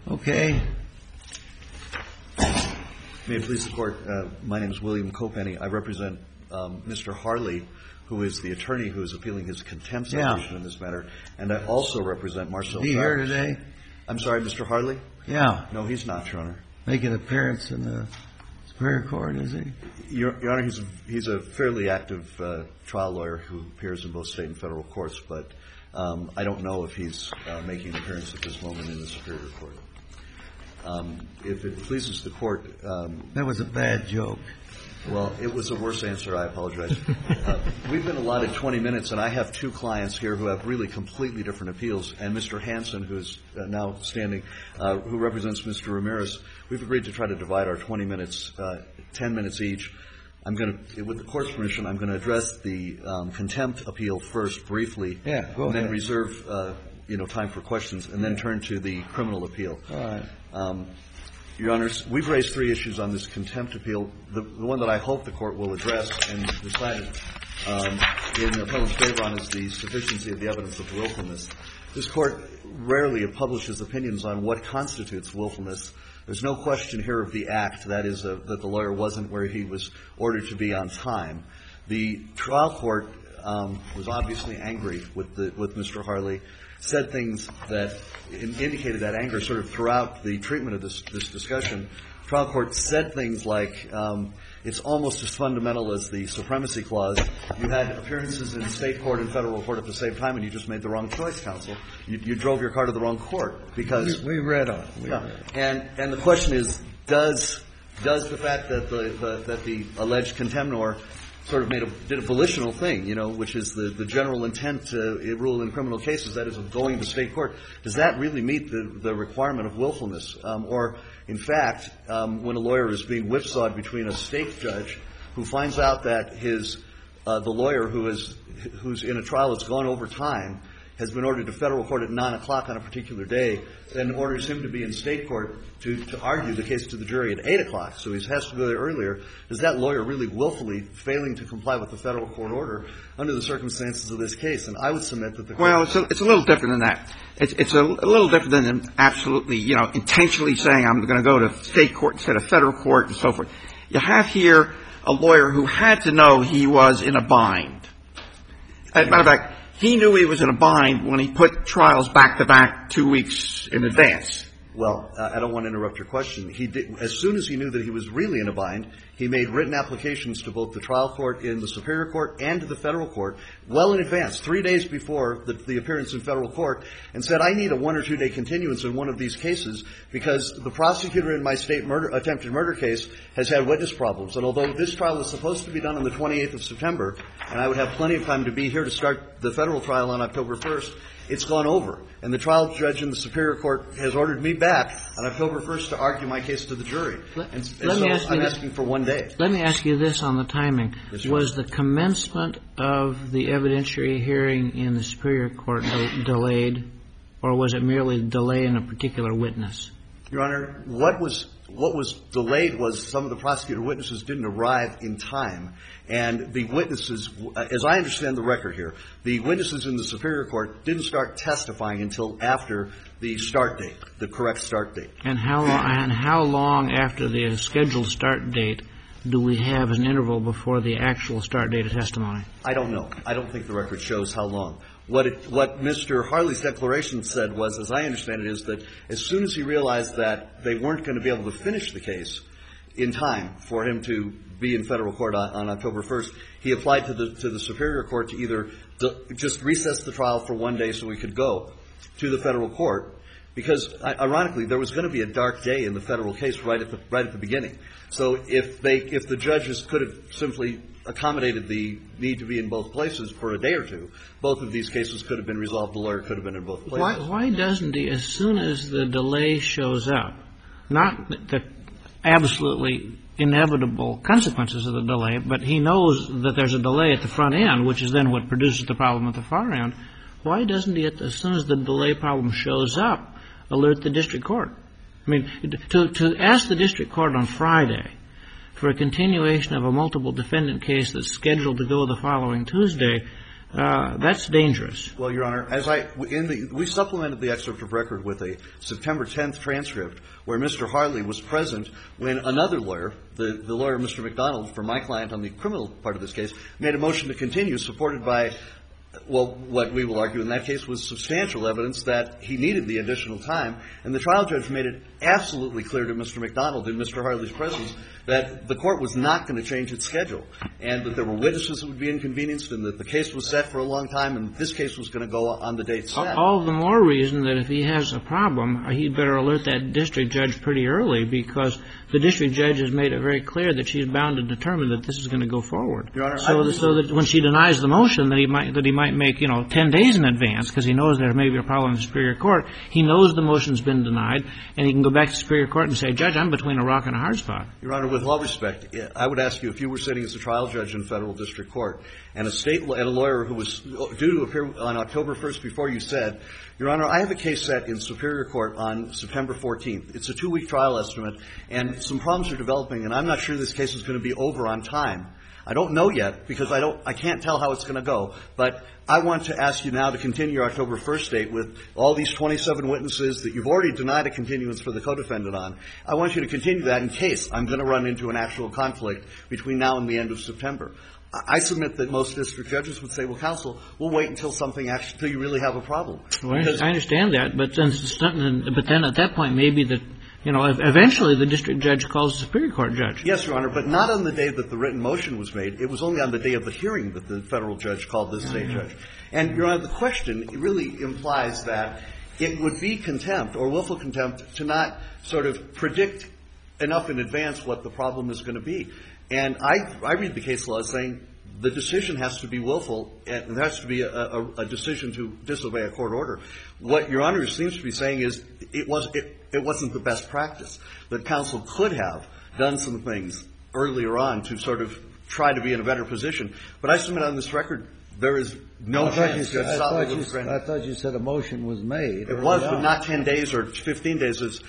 Okay. May it please the Court, my name is William Copenny. I represent Mr. Harley, who is the attorney who is appealing his contempt citation in this matter, and I also represent Marcel Travers. Is he here today? I'm sorry, Mr. Harley? Yeah. No, he's not, Your Honor. Make an appearance in the Superior Court, is he? Your Honor, he's a fairly active trial lawyer who appears in both state and federal courts, but I don't know if he's making an appearance at this moment in the Superior Court. If it pleases the Court... That was a bad joke. Well, it was a worse answer. I apologize. We've been allotted 20 minutes, and I have two clients here who have really completely different appeals, and Mr. Hansen, who's now standing, who represents Mr. Ramirez. We've agreed to try to divide our 20 minutes, 10 minutes each. I'm going to, with the Court's permission, I'm going to address the contempt appeal first briefly. Yeah, go ahead. And then reserve, time for questions, and then turn to the criminal appeal. All right. Your Honors, we've raised three issues on this contempt appeal. The one that I hope the Court will address and decide in the appellant's favor on is the sufficiency of the evidence of willfulness. This Court rarely publishes opinions on what constitutes willfulness. There's no question here of the act, that is, that the lawyer wasn't where he was ordered to be on time. The trial court was obviously angry with Mr. Harley, said things that indicated that anger sort of throughout the treatment of this discussion. Trial court said things like, it's almost as fundamental as the supremacy clause. You had appearances in state court and federal court at the same time, and you just made the wrong choice, counsel. You drove your car to the wrong court because... We read on it. And the question is, does the fact that the alleged contemnor sort of did a volitional thing, which is the general intent rule in criminal cases, that is, of going to state court, does that really meet the requirement of willfulness? Or, in fact, when a lawyer is being whipsawed between a state judge who finds out that the lawyer who's in a trial that's gone over time has been ordered to federal court at 9 o'clock on a particular day, then orders him to be in state court to argue the case to the jury at 8 o'clock, so he has to go there earlier, is that lawyer really willfully failing to comply with the federal court order under the circumstances of this case? And I would submit that the court... Well, it's a little different than that. It's a little different than absolutely, intentionally saying I'm going to go to state court instead of federal court and so forth. You have here a lawyer who had to know he was in a bind. As a matter of fact, he knew he was in a bind when he put trials back-to-back 2 weeks in advance. Well, I don't want to interrupt your question. He did, as soon as he knew that he was really in a bind, he made written applications to both the trial court in the Superior Court and to the federal court well in advance, 3 days before the appearance in federal court, and said, I need a 1 or 2 day continuance in one of these cases because the prosecutor in my state attempted murder case has had witness problems. And although this trial was supposed to be done on the 28th of September, and I would have plenty of time to be here to start the federal trial on October 1st, it's gone over. And the trial judge in the Superior Court has ordered me back on October 1st to argue my case to the jury. And so I'm asking for 1 day. Let me ask you this on the timing. Was the commencement of the evidentiary hearing in the Superior Court delayed, or was it merely delay in a particular witness? Your Honor, what was delayed was some of the prosecutor witnesses didn't arrive in time. And the witnesses, as I understand the record here, the witnesses in the Superior Court didn't start testifying until after the start date, the correct start date. And how long after the scheduled start date do we have as an interval before the actual start date of testimony? I don't know. I don't think the record shows how long. What Mr. Harley's declaration said was, as I understand it, is that as soon as he realized that they weren't going to be able to finish the case in time for him to be in federal court on October 1st, he applied to the Superior Court to either just recess the trial for 1 day so we could go to the federal court, because ironically there was going to be a dark day in the federal case right at the beginning. So if the judges could have simply accommodated the need to be in both places for a day or two, both of these cases could have been resolved. The lawyer could have been in both places. Why doesn't he, as soon as the delay shows up, not the absolutely inevitable consequences of the delay, but he knows that there's a delay at the front end, which is then what produces the problem at the far end, why doesn't he, as soon as the delay problem shows up, alert the district court? I mean, to ask the district court on Friday for a continuation of a multiple defendant case that's scheduled to go the following Tuesday that's dangerous. Well, Your Honor, we supplemented the excerpt of record with a September 10th transcript where Mr. Harley was present when another lawyer, the lawyer, Mr. McDonald, for my client on the criminal part of this case, made a motion to continue supported by, well, what we will argue in that case was substantial evidence that he needed the additional time. And the trial judge made it absolutely clear to Mr. McDonald in Mr. Harley's presence that the court was not going to change its schedule and that there were witnesses that would be inconvenienced and that the case was set for a long time and this case was going to go on the date set. All the more reason that if he has a problem, he'd better alert that district judge pretty early because the district judge has made it very clear that she's bound to determine that this is going to go forward. Your Honor, so that when she denies the motion that he might make, 10 days in advance because he knows there may be a problem in the Superior Court, he knows the motion's been denied and he can go back to Superior Court and say, Judge, I'm between a rock and a hard spot. Your Honor, with all respect, I would ask you if you were sitting as a trial judge in federal district court and a lawyer who was due to appear on October 1st before you said, Your Honor, I have a case set in Superior Court on September 14th. It's a 2-week trial estimate and some problems are developing and I'm not sure this case is going to be over on time. I don't know yet because I can't tell how it's going to go, but I want to ask you now to continue your October 1st date with all these 27 witnesses that you've already denied a continuance for the co-defendant on. I want you to continue that in case I'm going to run into an actual conflict between now and the end of September. I submit that most district judges would say, well, counsel, we'll wait until until you really have a problem. Well, I understand that, but then at that point maybe that eventually the district judge calls the Superior Court judge. Yes, Your Honor, but not on the day that the written motion was made. It was only on the day of the hearing that the federal judge called the state judge. And, Your Honor, the question really implies that it would be contempt or willful contempt to not sort of predict enough in advance what the problem is going to be. And I read the case law as saying the decision has to be willful and there has to be a decision to disobey a court order. What Your Honor seems to be saying is it wasn't the best practice, that counsel could have done some things earlier on to sort of try to be in a better position. But I submit on this record there is no chance. I thought you said a motion was made. It was, but not 10 days or 15 days as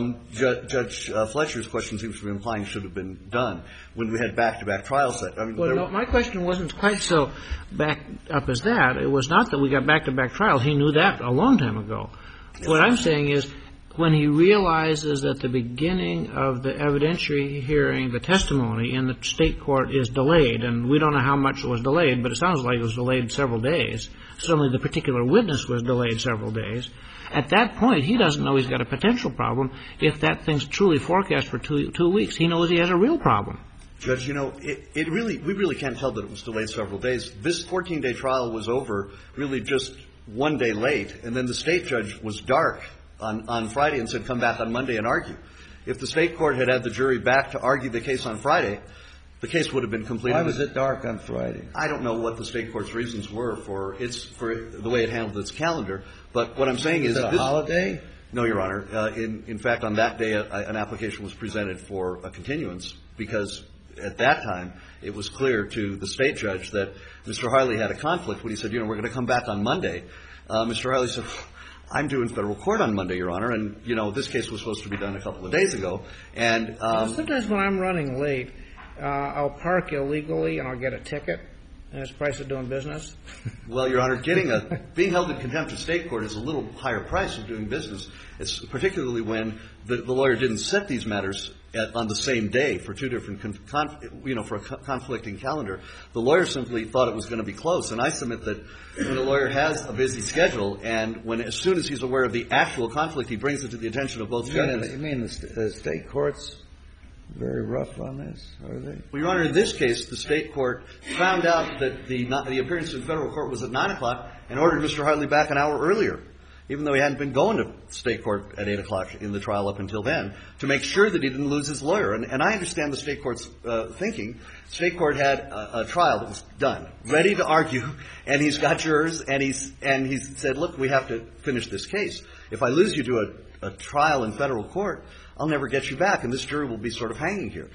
Judge Fletcher's question seems to be implying should have been done when we had back-to-back trials set. No, my question wasn't quite so back up as that. It was not that we got back-to-back trials. He knew that a long time ago. Yes. What I'm saying is when he realizes that the beginning of the evidentiary hearing, the testimony in the state court is delayed, and we don't know how much it was delayed, but it sounds like it was delayed several days. Certainly the particular witness was delayed several days. At that point, he doesn't know he's got a potential problem. If that thing's truly forecast for two weeks, he knows he has a real problem. Judge, we really can't tell that it was delayed several days. This 14-day trial was over really just one day late, and then the state judge was dark on Friday and said come back on Monday and argue. If the state court had the jury back to argue the case on Friday, the case would have been completed. Why was it dark on Friday? I don't know what the state court's reasons were for the way it handled its calendar, but what I'm saying is... Was it a holiday? No, Your Honor. In fact, on that day, an application was presented for a continuance because at that time it was clear to the state judge that Mr. Harley had a conflict when he said, we're going to come back on Monday. Mr. Harley said, I'm due in federal court on Monday, Your Honor, and, this case was supposed to be done a couple of days ago. And sometimes when I'm running late, I'll park illegally and I'll get a ticket, and it's the price of doing business. Well, Your Honor, being held in contempt of state court is a little higher price of doing business. It's particularly when the lawyer didn't set these matters on the same day for two different, for a conflicting calendar. The lawyer simply thought it was going to be close. And I submit that when a lawyer has a busy schedule and as soon as he's aware of the actual conflict, he brings it to the attention of both judges. You mean the state court's very rough on this, are they? Well, Your Honor, in this case, the state court found out that the appearance in federal court was at 9 o'clock and ordered Mr. Harley back an hour earlier, even though he hadn't been going to state court at 8 o'clock in the trial up until then, to make sure that he didn't lose his lawyer. And I understand the state court's thinking. State court had a trial that was done, ready to argue, and he's got jurors, and he said, look, we have to finish this case. If I lose you to a trial in federal court, I'll never get you back, and this jury will be sort of hanging here.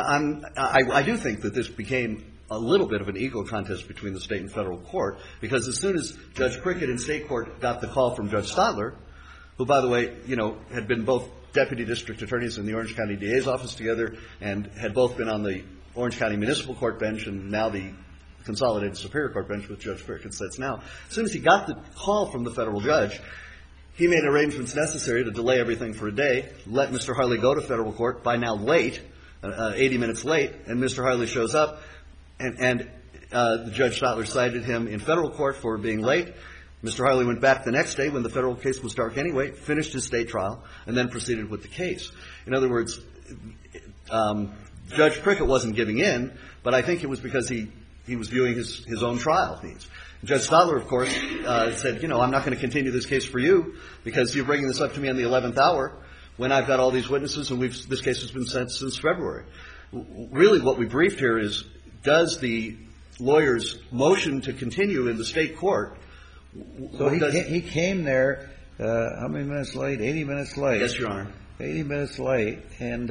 I do think that this became a little bit of an ego contest between the state and federal court, because as soon as Judge Prickett in state court got the call from Judge Stadler, who, by the way, had been both deputy district attorneys in the Orange County DA's office together and had both been on the Orange County Municipal Court bench and now the Consolidated Superior Court bench with Judge Frick sits now. As soon as he got the call from the federal judge, he made arrangements necessary to delay everything for a day, let Mr. Harley go to federal court, by now late, 80 minutes late, and Mr. Harley shows up, and Judge Stotler cited him in federal court for being late. Mr. Harley went back the next day when the federal case was dark anyway, finished his state trial, and then proceeded with the case. In other words, Judge Prickett wasn't giving in, but I think it was because he was viewing his own trial needs. Judge Stotler, of course, said, I'm not going to continue this case for you because you're bringing this up to me on the 11th hour when I've got all these witnesses and this case has been sent since February. Really what we briefed here is, does the lawyer's motion to continue in the state court... So he came there, how many minutes late? 80 minutes late. Yes, Your Honor. 80 minutes late, and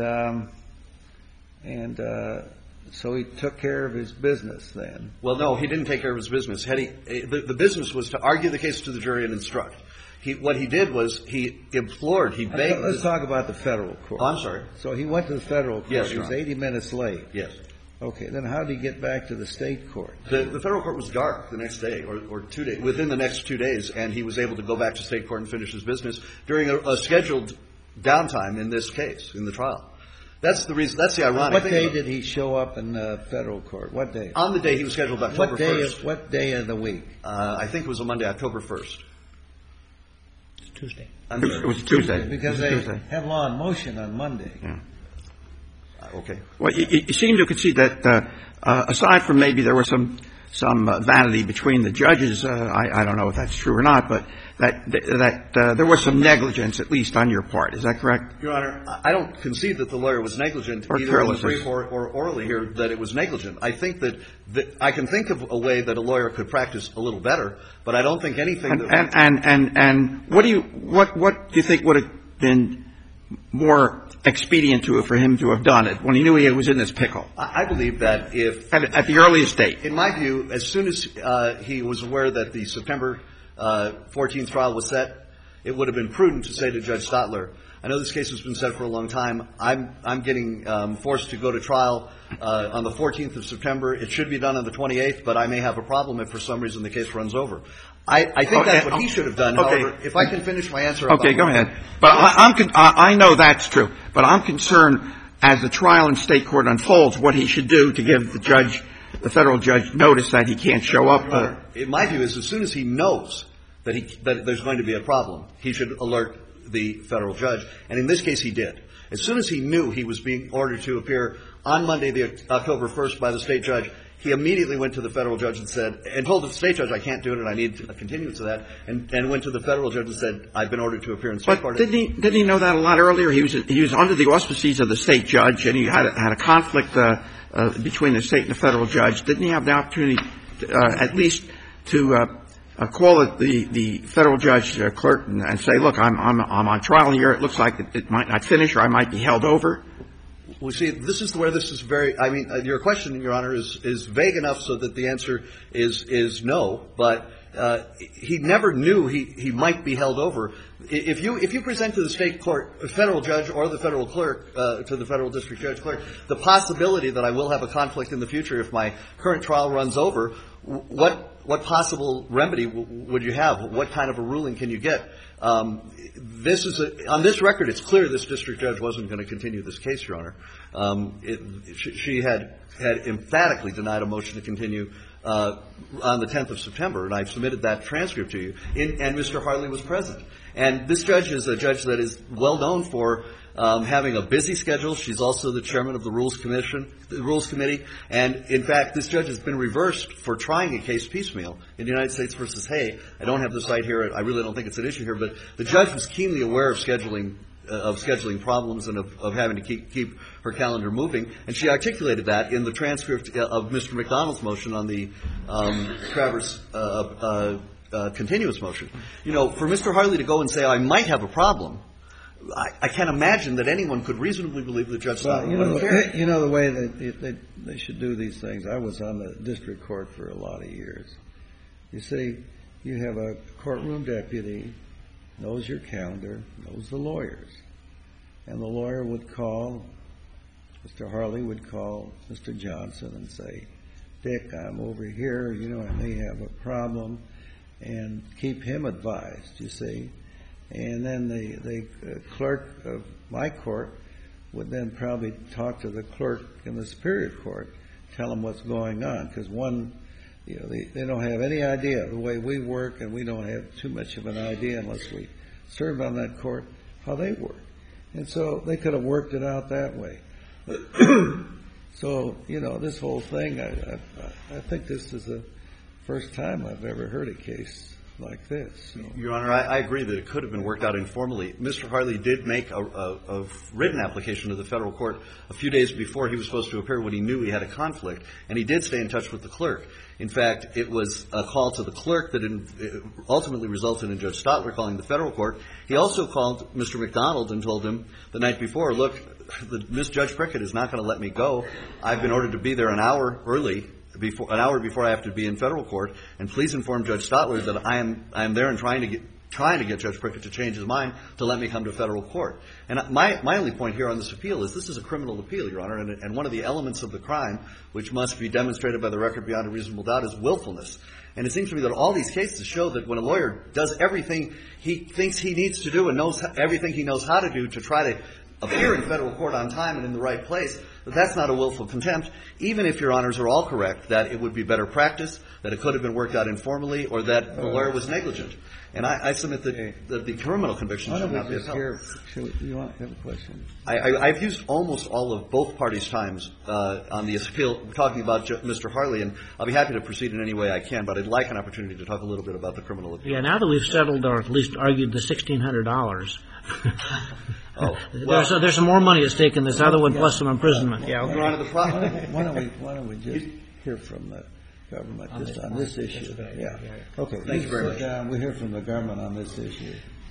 so he took care of his business then. Well, no, he didn't take care of his business. The business was to argue the case to the jury and instruct. What he did was he implored, he begged... Let's talk about the federal court. Oh, I'm sorry. So he went to the federal court. Yes, He Your was Honor. 80 minutes late. Yes. Okay, then how did he get back to the state court? The federal court was dark the next day, or 2 days, within the next 2 days, and he was able to go back to state court and finish his business during a scheduled downtime in this case, in the trial. That's the reason. That's the ironic thing. What day did he show up in the federal court? What day? On the day he was scheduled, October 1st. What day of the week? I think it was a Monday, October 1st. It's Tuesday. It was Tuesday. Because they have law in motion on Monday. Yeah. Okay. Well, you seem to concede that aside from maybe there was some vanity between the judges, I don't know if that's true or not, but that there was some negligence, at least on your part. Is that correct? Your Honor, I don't concede that the lawyer was negligent, Or either in the careless. brief or orally here, that it was negligent. I think that I can think of a way that a lawyer could practice a little better, but I don't think anything that... And what do you think would have been more expedient for him to have done it when he knew he was in this pickle? I believe that if... At the earliest date. In my view, as soon as he was aware that the September 14th trial was set, it would have been prudent to say to Judge Stotler, I know this case has been set for a long time. I'm getting forced to go to trial on the 14th of September. It should be done on the 28th, but I may have a problem if for some reason the case runs over. I think that's what he should have done. Okay. However, if I can finish my answer... Okay, go ahead. But I know that's true, but I'm concerned as the trial in state court unfolds what he should do to give the federal judge notice that he can't show up. In my view, is as soon as he knows that there's going to be a problem, he should alert the federal judge. And in this case, he did. As soon as he knew he was being ordered to appear on Monday, the October 1st, by the state judge, he immediately went to the federal judge and told the state judge, I can't do it and I need a continuance of that, and went to the federal judge and said, I've been ordered to appear in state court. But didn't he know that a lot earlier? He was under the auspices of the state judge, and he had a conflict between the state and the federal judge. Didn't he have the opportunity at least to call the federal judge clerk and say, look, I'm on trial here. It looks like it might not finish, or I might be held over. Well, see, this is where this is very, I mean, your question, Your Honor, is vague enough so that the answer is no, but he never knew he might be held over. If you present to the state court, a federal judge or the federal clerk, to the federal district judge clerk, the possibility that I will have a conflict in the future if my current trial runs over, what possible remedy would you have? What kind of a ruling can you get? On this record, it's clear this district judge wasn't going to continue this case, Your Honor. She had emphatically denied a motion to continue on the 10th of September, and I've submitted that transcript to you, and Mr. Harley was present. And this judge is a judge that is well known for having a busy schedule. She's also the chairman of the Rules Committee. And, in fact, this judge has been reversed for trying a case piecemeal in the United States versus Hay. I don't have the site here. I really don't think it's an issue here. But the judge was keenly aware of scheduling problems and of having to keep her calendar moving. And she articulated that in the transcript of Mr. McDonald's motion on the Travers continuous motion. You know, for Mr. Harley to go and say, I might have a problem, I can't imagine that anyone could reasonably believe the judge thought it was fair. You know the way that they should do these things. I was on the district court for a lot of years. You see, you have a courtroom deputy, knows your calendar, knows the lawyers. And the lawyer would call, Mr. Harley would call Mr. Johnson and say, Dick, I'm over here, I may have a problem, and keep him advised, you see. And then the clerk of my court would then probably talk to the clerk in the Superior Court, tell them what's going on, because they don't have any idea of the way we work, and we don't have too much of an idea unless we serve on that court how they work. And so they could have worked it out that way. So, this whole thing, I think this is the first time I've ever heard a case like this. So. Your Honor, I agree that it could have been worked out informally. Mr. Harley did make a written application to the federal court a few days before he was supposed to appear when he knew he had a conflict, and he did stay in touch with the clerk. In fact, it was a call to the clerk that ultimately resulted in Judge Stotler calling the federal court. He also called Mr. McDonald and told him the night before, look, Miss Judge Prickett is not going to let me go. I've been ordered to be there an hour before I have to be in federal court, and please inform Judge Stotler that I am there and trying to get Judge Prickett to change his mind to let me come to federal court. And my only point here on this appeal is this is a criminal appeal, Your Honor, and one of the elements of the crime which must be demonstrated by the record beyond a reasonable doubt is willfulness. And it seems to me that all these cases show that when a lawyer does everything he thinks he needs to do and knows everything he knows how to do to try to appear in federal court on time and in the right place, that's not a willful contempt, even if Your Honors are all correct that it would be better practice, that it could have been worked out informally, or that the lawyer was negligent. And I submit that the criminal conviction should not be upheld. You want to have a question? I've used almost all of both parties' times on the appeal talking about Mr. Harley, and I'll be happy to proceed in any way I can, but I'd like an opportunity to talk a little bit about the criminal appeal. Yeah, now that we've settled or at least argued the $1,600, there's some more money at stake in this other one, plus some imprisonment. Yeah, Your Honor, the problem. Why don't we just hear from the government just on this issue? Yeah. Okay. Thank you very much. We hear from the government on this issue.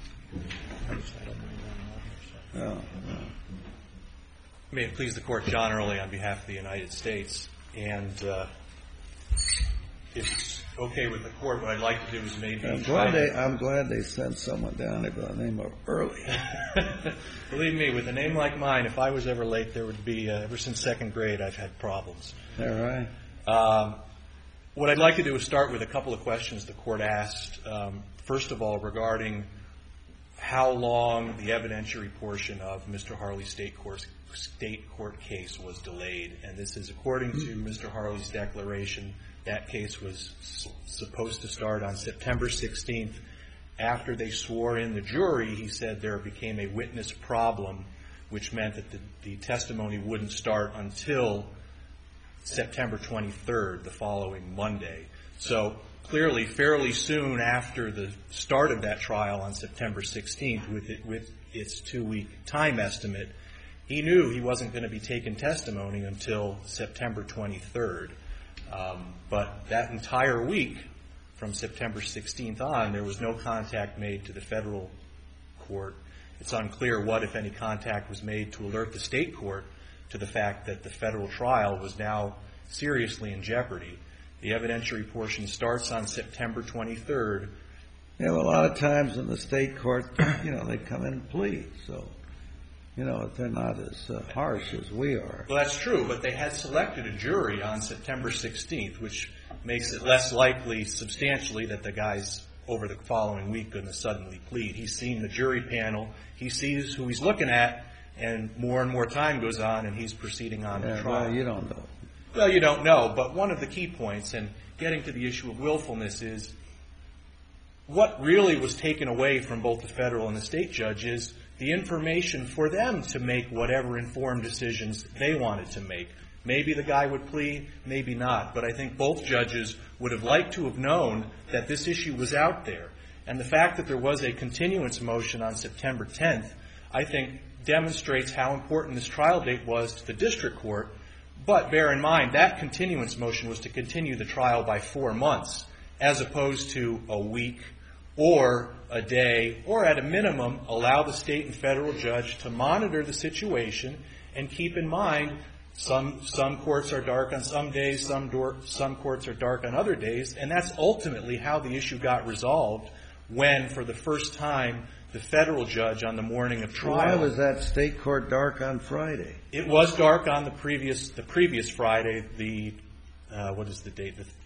May it please the Court, John Early on behalf of the United States. And if it's okay with the Court, what I'd like to do is maybe... I'm glad they sent someone down there by the name of Early. Believe me, with a name like mine, if I was ever late, there would be, ever since second grade, I've had problems. All right. What I'd like to do is start with a couple of questions the Court asked. First of all, regarding how long the evidentiary portion of Mr. Harley's state court case was delayed. And this is according to Mr. Harley's declaration. That case was supposed to start on September 16th. After they swore in the jury, he said there became a witness problem, which meant that the testimony wouldn't start until September 23rd, the following Monday. So clearly, fairly soon after the start of that trial on September 16th, with its 2-week time estimate, he knew he wasn't going to be taking testimony until September 23rd. But that entire week, from September 16th on, there was no contact made to the federal court. It's unclear what, if any, contact was made to alert the state court to the fact that the federal trial was now seriously in jeopardy. The evidentiary portion starts on September 23rd. A lot of times in the state court, they come in and plead. So, they're not as harsh as we are. Well, that's true, but they had selected a jury on September 16th, which makes it less likely substantially that the guy's over the following week going to suddenly plead. He's seen the jury panel. He sees who he's looking at, and more time goes on, and he's proceeding on the trial. Well, you don't know. Well, you don't know, but one of the key points, and getting to the issue of willfulness, is what really was taken away from both the federal and the state judges, the information for them to make whatever informed decisions they wanted to make. Maybe the guy would plead, maybe not, but I think both judges would have liked to have known that this issue was out there. And the fact that there was a continuance motion on September 10th, I think, demonstrates how important this trial date was to the district court. But bear in mind, that continuance motion was to continue the trial by 4 months, as opposed to a week or a day, or at a minimum, allow the state and federal judge to monitor the situation and keep in mind some courts are dark on some days, some courts are dark on other days, and that's ultimately how the issue got resolved when, for the first time, the federal judge on the morning of trial... Why was that state court dark on Friday? It was dark on the previous Friday. The what is the date? The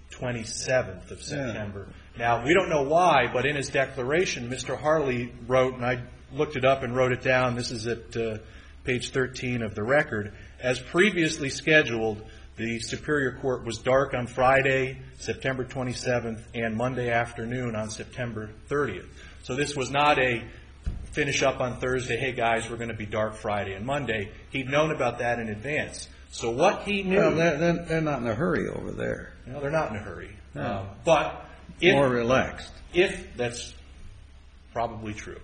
27th of September. Now, we don't know why, but in his declaration, Mr. Harley wrote, and I looked it up and wrote it down, this is at page 13 of the record, as previously scheduled, the Superior Court was dark on Friday, September 27th, and Monday afternoon on September 30th. So this was not a finish up on Thursday, hey guys, we're going to be dark Friday and Monday. He'd known about that in advance. So what he knew... Well, they're not in a hurry over there. No, they're not in a hurry. No. But if... More relaxed. If that's probably true.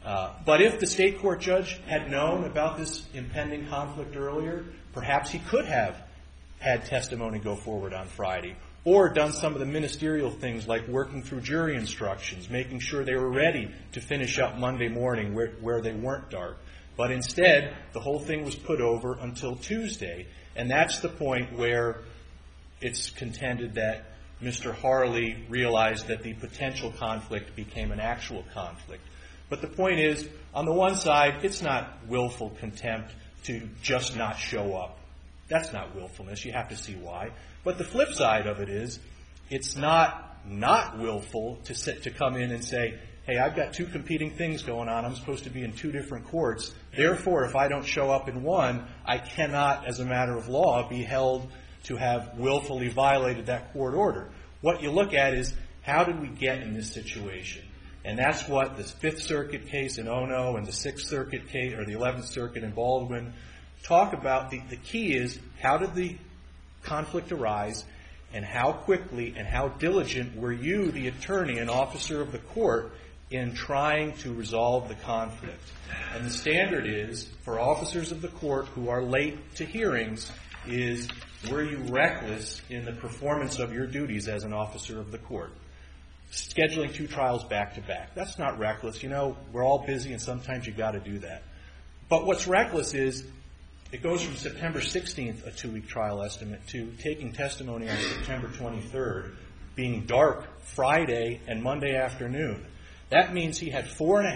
But if the state court judge had known about this impending conflict earlier, perhaps he could have had testimony go forward on Friday, or done some of the ministerial things like working through jury instructions, making sure they were ready to finish up Monday morning where they weren't dark. But instead, the whole thing was put over until Tuesday, and that's the point where it's contended that Mr. Harley realized that the potential conflict became an actual conflict. But the point is, on the one side, it's not willful contempt to just not show up. That's not willfulness. You have to see why. But the flip side of it is, it's not willful to come in and say, hey, I've got two competing things going on. I'm supposed to be in two different courts. Therefore, if I don't show up in one, I cannot, as a matter of law, be held to have willfully violated that court order. What you look at is, how did we get in this situation? And that's what the Fifth Circuit case in Ono and the Sixth Circuit case, or the 11th Circuit in Baldwin, talk about. The key is, how did the conflict arise, and how quickly and how diligent were you, the attorney and officer of the court, in trying to resolve the conflict? And the standard is, for officers of the court who are late to hearings, is, were you reckless in the performance of your duties as an officer of the court? Scheduling two trials back to back. That's not reckless. You know, we're all busy and sometimes you got to do that. But what's reckless is, it goes from September 16th, a 2-week trial estimate, to taking testimony on September 23rd, being dark Friday and Monday afternoon. That means he had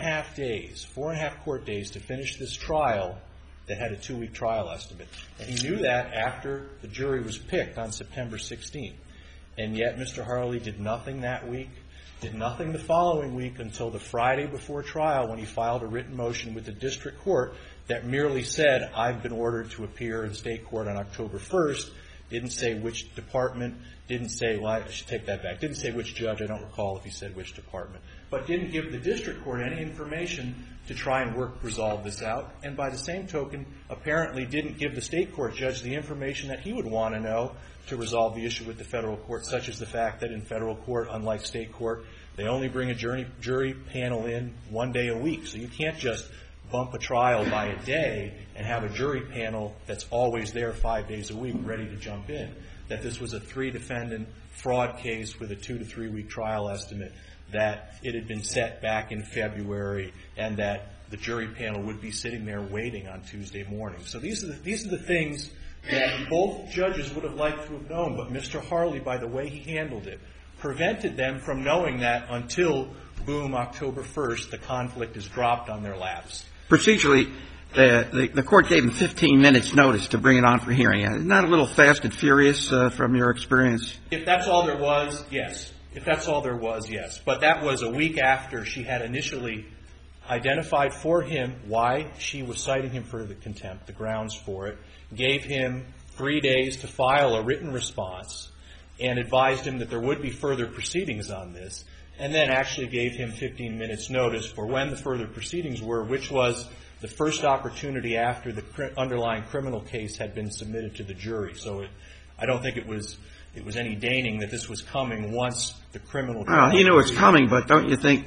4.5 court days to finish this trial that had a 2-week trial estimate. And he knew that after the jury was picked on September 16th. And yet Mr. Harley did nothing that week, did nothing the following week until the Friday before trial, when he filed a written motion with the district court that merely said, I've been ordered to appear in state court on October 1st, didn't say which department, didn't say, well, I should take that back, didn't say which judge, I don't recall if he said which department, but didn't give the district court any information to try and resolve this out, and by the same token, apparently didn't give the state court judge the information that he would want to know to resolve the issue with the federal court, such as the fact that in federal court, unlike state court, they only bring a jury panel in 1 day a week. So you can't just bump a trial by a day and have a jury panel that's always there 5 days a week ready to jump in. That this was a 3-defendant fraud case with a 2 to 3 week trial estimate, that it had been set back in February, and that the jury panel would be sitting there waiting on Tuesday morning. So these are the things that both judges would have liked to have known, but Mr. Harley, by the way he handled it, prevented them from knowing that until, boom, October 1st, the conflict is dropped on their laps. Procedurally, the court gave him 15 minutes notice to bring it on for hearing. Isn't that a little fast and furious from your experience? If that's all there was, yes. If that's all there was, yes. But that was a week after she had initially identified for him why she was citing him for the contempt, the grounds for it, gave him 3 days to file a written response, and advised him that there would be further proceedings on this, and then actually gave him 15 minutes notice for when the further proceedings were, which was the first opportunity after the underlying criminal case had been submitted to the jury. So I don't think it was any deigning that this was coming once the criminal trial. Well, he knew it was coming, but don't you think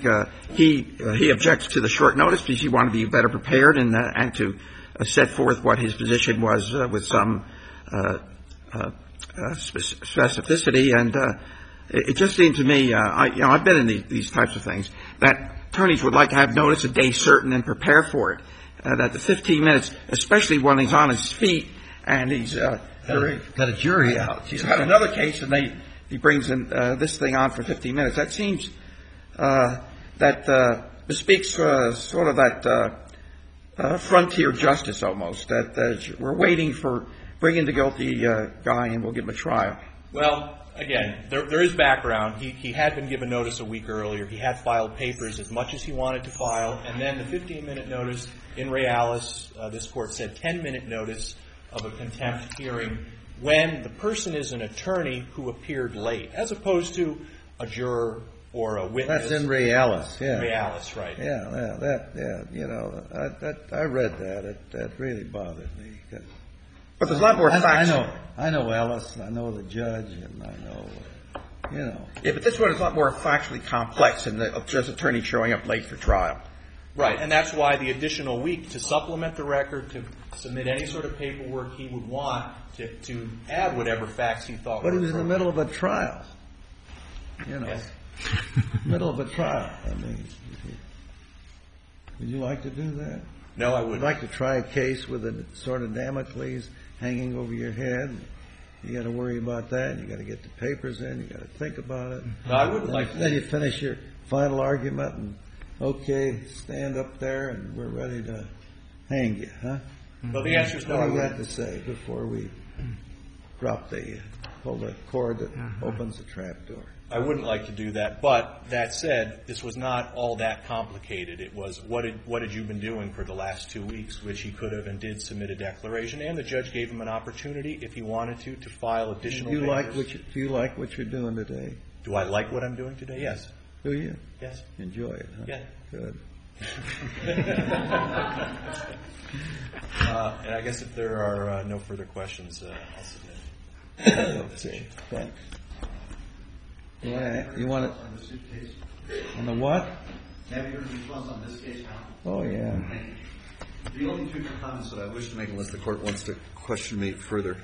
he objects to the short notice because he wanted to be better prepared and to set forth what his position was with some specificity? And it just seemed to me, I've been in these types of things, that attorneys would like to have notice a day certain and prepare for it. That the 15 minutes, especially when he's on his feet and he's got a jury out. He's got another case and he brings in this thing on for 15 minutes. That seems that bespeaks sort of that frontier justice almost, that we're waiting for bringing the guilty guy and we'll give him a trial. Well, again, there is background. He had been given notice a week earlier. He had filed papers as much as he wanted to file. And then the 15-minute notice in Realis, this Court said 10-minute notice of a contempt hearing when the person is an attorney who appeared late, as opposed to a juror or a witness. That's in Realis, yeah. Realis, right. I read that. That really bothered me. But there's a lot more facts. I know Ellis, I know the judge, and I know, Yeah, but this one is a lot more factually complex than just attorney showing up late for trial. Right, and that's why the additional week to supplement the record, to submit any sort of paperwork he would want, to add whatever facts he thought were But he was in the appropriate. middle of a trial. Yes. Middle of a trial. I mean, would you like to do that? No, I Would wouldn't. you like to try a case with a sort of Damocles hanging over your head? You got to worry about that. You got to get the papers in. You got to think about it. No, I wouldn't like to. Then you finish your final argument and, okay, stand up there and we're ready to hang you, huh? Well, the answer is no, I What do you got wouldn't. to say before we pull the cord that opens the trap door? I wouldn't like to do that. But that said, this was not all that complicated. It was what had you been doing for the last 2 weeks, which he could have and did submit a declaration, and the judge gave him an opportunity, if he wanted to file additional Do papers. you like what you're doing today? Do I like what I'm doing today? Yes. Do you? Yes. Enjoy it, huh? Yeah. Good. And I guess if there are no further questions, I'll submit. Okay, thanks. You want it? On the suitcase. On the what? Have you heard the response on this case now? Oh, yeah. The only two comments that I wish to make, unless the Court wants to question me further,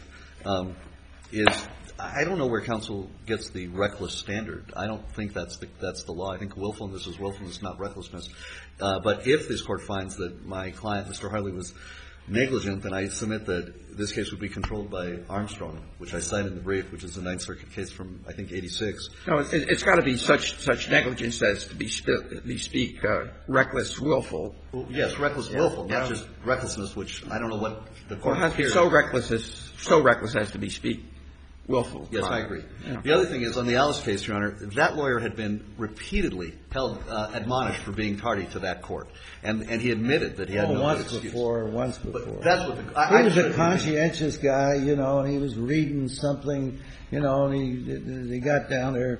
is I don't know where counsel gets the reckless standard. I don't think that's the law. I think willfulness is willfulness, not recklessness. But if this Court finds that my client, Mr. Harley, was negligent, then I submit that this case would be controlled by Armstrong, which I cite in the brief, which is a Ninth Circuit case from, I think, 86. No, it's got to be such negligence as to be reckless, willful. Well, yes, reckless, willful, not just recklessness, which I don't know what the Or Court it has to be hears. so reckless as to be willful. Yes, I agree. Yeah. The other thing is, on the Alice case, Your Honor, that lawyer had been repeatedly admonished for being tardy to that court. And he admitted that he had no good once excuse. before. But that's what He was a conscientious guy, and he was reading something, and he got down there,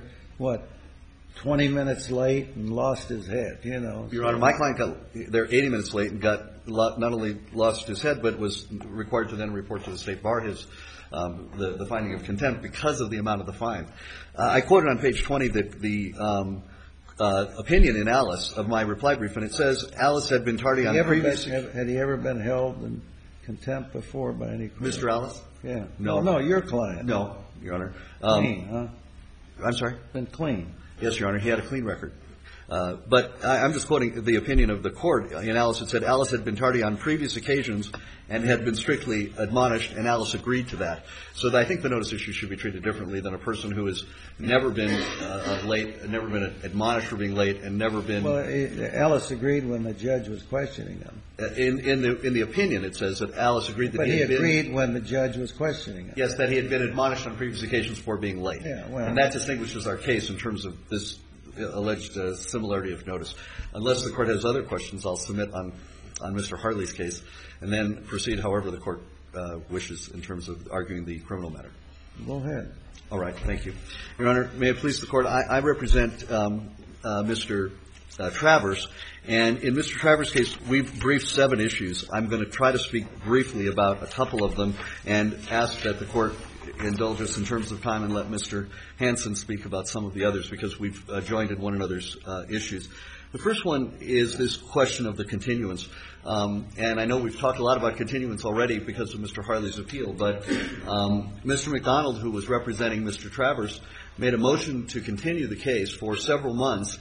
20 minutes late and lost his head, Your Honor, my client got there 80 minutes late and not only lost his head, but was required to then report to the State Bar the finding of contempt because of the amount of the fine. I quoted on page 20 the opinion in Alice of my reply brief, and it says Alice had been tardy on previous... Had he ever been held in contempt before by any criminal? Mr. Alice? Yeah. No. No, your client. No, Your Honor. Clean, huh? I'm sorry? Been clean. Yes, Your Honor. He had a clean record. But I'm just quoting the opinion of the court in Alice. It said Alice had been tardy on previous occasions and had been strictly admonished, and Alice agreed to that. So I think the notice issue should be treated differently than a person who has never been late, never been admonished for being late, and never been... Well, Alice agreed when the judge was questioning him. In the opinion, it says that Alice agreed that But he he had been... agreed when the judge was questioning him. Yes, that he had been admonished on previous occasions for being late. Yeah, well... And that distinguishes our case in terms of this alleged similarity of notice. Unless the Court has other questions, I'll submit on Mr. Harley's case and then proceed however the Court wishes in terms of arguing the criminal matter. Go ahead. All right. Thank you. Your Honor, may it please the Court, I represent Mr. Travers, and in Mr. Travers' case, we've briefed 7 issues. I'm going to try to speak briefly about a couple of them and ask that the Court indulge us in terms of time and let Mr. Hansen speak about some of the others because we've joined in one another's issues. The first one is this question of the continuance. And I know we've talked a lot about continuance already because of Mr. Harley's appeal, but Mr. McDonald, who was representing Mr. Travers, made a motion to continue the case for several months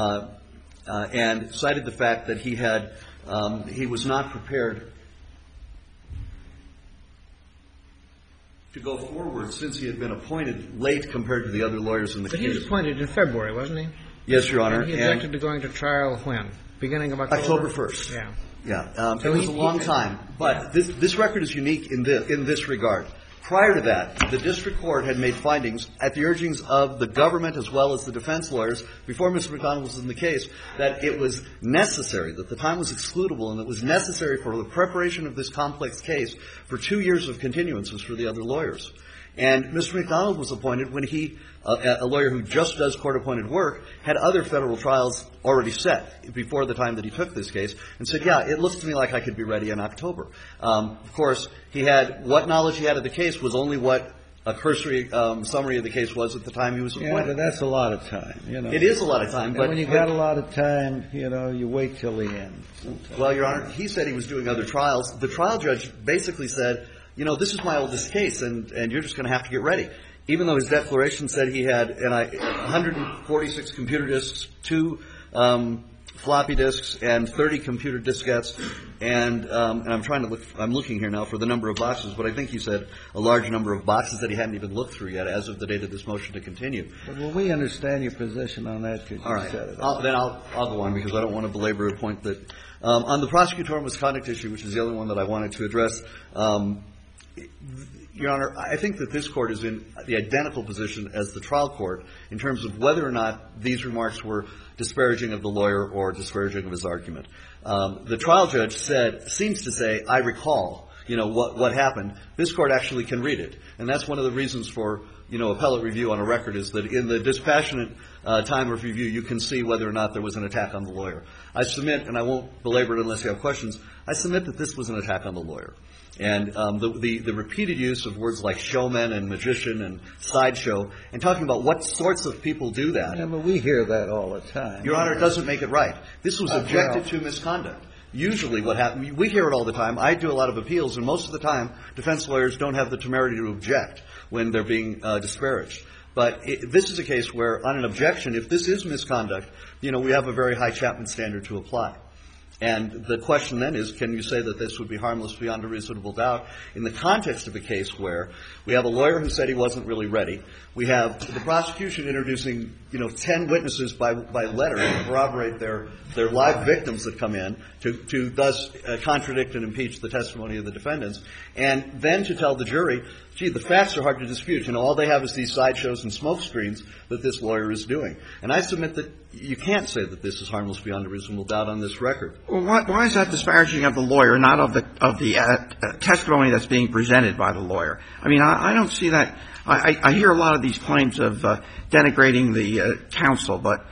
and cited the fact that he was not prepared to go forward since he had been appointed late compared to the other lawyers in the case. But he was appointed in February, wasn't he? Yes, Your Honor. And he objected to going to trial when? Beginning of October? October 1st. Yeah. Yeah. It was a long time. But this record is unique in this regard. Prior to that, the district court had made findings at the urgings of the government as well as the defense lawyers before Mr. McDonald was in the case that it was necessary, that the time was excludable, and it was necessary for the preparation of this complex case for 2 years of continuances for the other lawyers. And Mr. McDonald was appointed when he, a lawyer who just does court-appointed work, had other federal trials already set before the time that he took this case, and said, yeah, it looks to me like I could be ready in October. Of course, he had, what knowledge he had of the case was only what a cursory summary of the case was at the time he was appointed. Yeah, but that's a lot of time, you know. It is a lot of time. But when you've got a lot of time, you know, you wait till the end sometimes. Well, Your Honor, he said he was doing other trials. The trial judge basically said, you know, this is my oldest case, and you're just going to have to get ready. Even though his declaration said he had 146 computer disks, 2 floppy disks, and 30 computer diskettes, and I'm looking here now for the number of boxes, but I think he said a large number of boxes that he hadn't even looked through yet as of the date of this motion to continue. But will we understand your position on that? All right. Then I'll go on because I don't want to belabor a point that on the prosecutorial misconduct issue, which is the other one that I wanted to address. Your Honor, I think that this Court is in the identical position as the trial court in terms of whether or not these remarks were disparaging of the lawyer or disparaging of his argument. The trial judge seems to say, I recall, you know, what happened. This Court actually can read it. And that's one of the reasons for, you know, appellate review on a record is that in the dispassionate time of review, you can see whether or not there was an attack on the lawyer. I submit, and I won't belabor it unless you have questions, I submit that this was an attack on the lawyer. And the repeated use of words like showman and magician and sideshow and talking about what sorts of people do that. Yeah, but we hear that all the time. Your Honor, it doesn't make it right. This was objected to misconduct. Usually what happens, we hear it all the time. I do a lot of appeals, and most of the time defense lawyers don't have the temerity to object when they're being disparaged. But this is a case where on an objection, if this is misconduct, you know, we have a very high Chapman standard to apply. And the question then is, can you say that this would be harmless beyond a reasonable doubt in the context of a case where we have a lawyer who said he wasn't really ready. We have the prosecution introducing, you know, 10 witnesses by letter to corroborate their live victims that come in to thus contradict and impeach the testimony of the defendants. And then to tell the jury, gee, the facts are hard to dispute. You know, all they have is these sideshows and smoke screens that this lawyer is doing. And I submit that you can't say that this is harmless beyond a reasonable doubt on this record. Well, why is that disparaging of the lawyer, not of the testimony that's being presented by the lawyer? I mean, I don't see that. I hear a lot of these claims of denigrating the counsel, but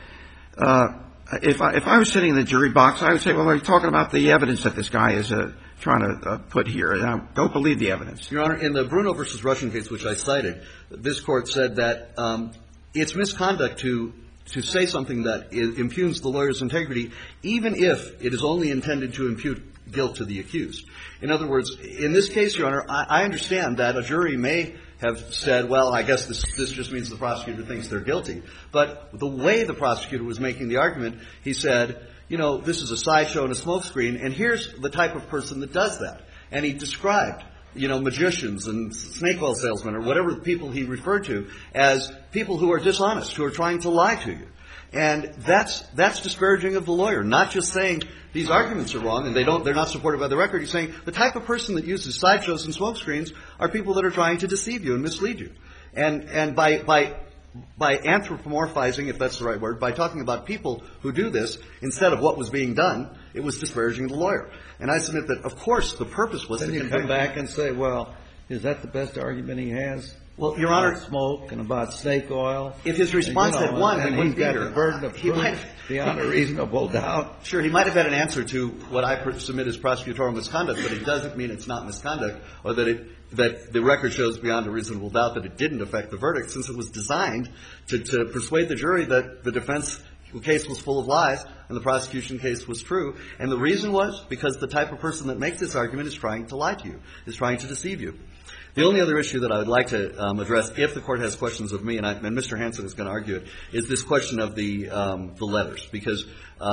if I was sitting in the jury box, I would say, well, are you talking about the evidence that this guy is trying to put here? And I don't believe the evidence. Your Honor, in the Bruno versus Russian case, which I cited, this Court said that it's misconduct to say something that impugns the lawyer's integrity, even if it is only intended to impute guilt to the accused. In other words, in this case, Your Honor, I understand that a jury may have said, well, I guess this just means the prosecutor thinks they're guilty. But the way the prosecutor was making the argument, he said, you know, this is a sideshow and a smokescreen, and here's the type of person that does that. And he described, you know, magicians and snake oil salesmen or whatever people he referred to as people who are dishonest, who are trying to lie to you. And that's disparaging of the lawyer, not just saying these arguments are wrong and they're not supported by the record. He's saying the type of person that uses sideshows and smokescreens are people that are trying to deceive you and mislead you. And by anthropomorphizing, if that's the right word, by talking about people who do this instead of what was being done, it was disparaging the lawyer. And I submit that, of course, the purpose was to convict. Then you come back and say, well, is that the best argument he has? Well, Your Honor, about smoke and about snake oil. If his response had won, and he's got the burden of proof beyond a reasonable doubt. Sure, he might have had an answer to what I submit as prosecutorial misconduct, but it doesn't mean it's not misconduct, or that the record shows beyond a reasonable doubt that it didn't affect the verdict, since it was designed to persuade the jury that the defense case was full of lies and the prosecution case was true. And the reason was because the type of person that makes this argument is trying to lie to you, is trying to deceive you. The only other issue that I would like to address, if the Court has questions of me, and Mr. Hanson is going to argue it, is this question of the letters. Because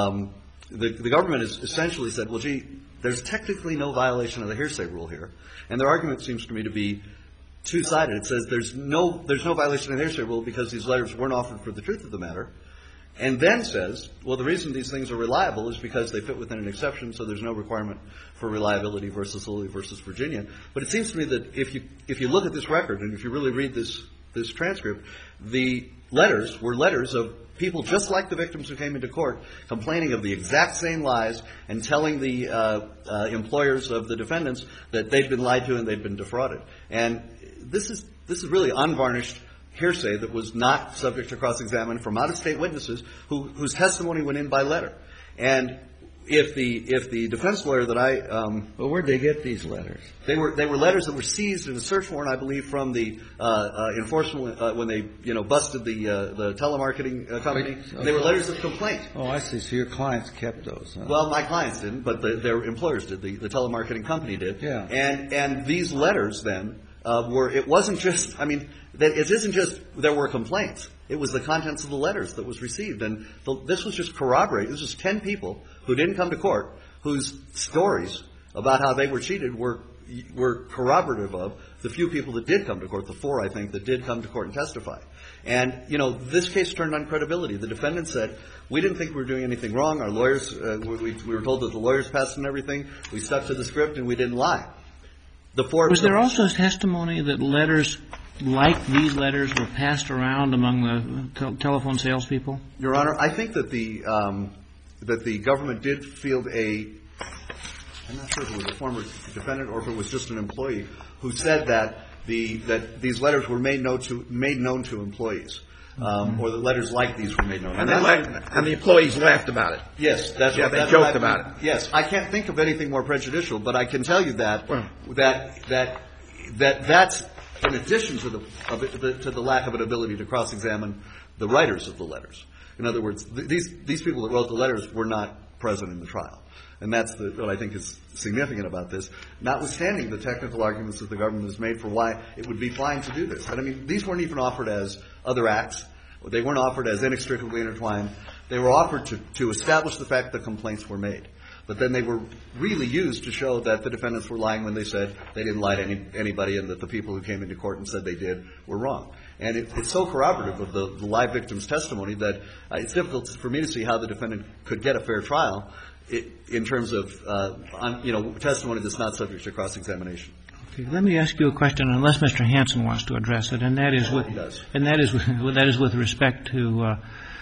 the government has essentially said, well, gee, there's technically no violation of the hearsay rule here. And their argument seems to me to be two-sided. It says there's no violation of the hearsay rule because these letters weren't offered for the truth of the matter. and then says, well, the reason these things are reliable is because they fit within an exception, so there's no requirement for reliability versus Lilly versus Virginia. But it seems to me that if you look at this record and if you really read this transcript, the letters were letters of people just like the victims who came into court complaining of the exact same lies and telling the employers of the defendants that they'd been lied to and they'd been defrauded. And this is really unvarnished hearsay that was not subject to cross-examination from out-of-state witnesses whose testimony went in by letter. And if the defense lawyer that I But where'd they get these letters? They were letters that were seized in a search warrant, I believe, from the enforcement when they busted the telemarketing company. Okay. They were letters of complaint. Oh, I see. So your clients kept those. Huh? Well, my clients didn't, but their employers did. The telemarketing company did. Yeah. And these letters then were. It wasn't just. I mean, it isn't just there were complaints. It was the contents of the letters that was received, and this was just corroborated. This was 10 people who didn't come to court, whose stories about how they were cheated were corroborative of the few people that did come to court, the 4, I think, that did come to court and testify. And, this case turned on credibility. The defendant said, we didn't think we were doing anything wrong. Our lawyers, we were told that the lawyers passed and everything. We stuck to the script and we didn't lie. Was there also testimony that letters like these letters were passed around among the telephone salespeople? Your Honor, I think that the government did field I'm not sure if it was a former defendant or if it was just an employee who said that these letters were made known to employees, or that letters like these were made known. And the employees laughed about it. Yes, that's yeah, what they joked about it. Yes, I can't think of anything more prejudicial, but I can tell you that that's in addition to the lack of an ability to cross-examine the writers of the letters. In other words, these people that wrote the letters were not present in the trial. And that's what I think is significant about this, notwithstanding the technical arguments that the government has made for why it would be fine to do this. And I mean, these weren't even offered as other acts. They weren't offered as inextricably intertwined. They were offered to establish the fact that complaints were made. But then they were really used to show that the defendants were lying when they said they didn't lie to anybody and that the people who came into court and said they did were wrong. And it's so corroborative of the live victim's testimony that it's difficult for me to see how the defendant could get a fair trial in terms of testimony that's not subject to cross-examination. Okay, let me ask you a question, unless Mr. Hansen wants to address it, and that is with respect to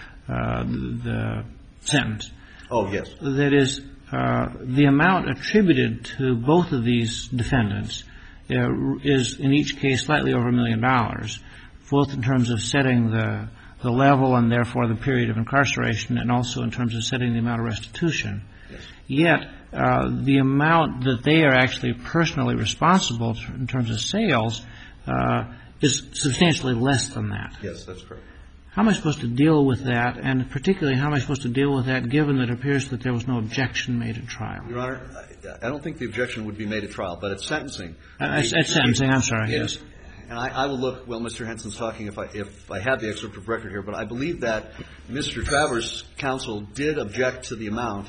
the sentence. Oh, yes. That is, the amount attributed to both of these defendants is in each case slightly over $1 million, both in terms of setting the level and therefore the period of incarceration, and also in terms of setting the amount of restitution. Yes. Yet the amount that they are actually personally responsible in terms of sales is substantially less than that. Yes, that's correct. How am I supposed to deal with that, and particularly how am I supposed to deal with that given that it appears that there was no objection made at trial? Your Honor, I don't think the objection would be made at trial, but at sentencing. At sentencing, I'm sorry, yes. And I will look, well, Mr. Hansen's talking if I have the excerpt of record here, but I believe that Mr. Travers' counsel did object to the amount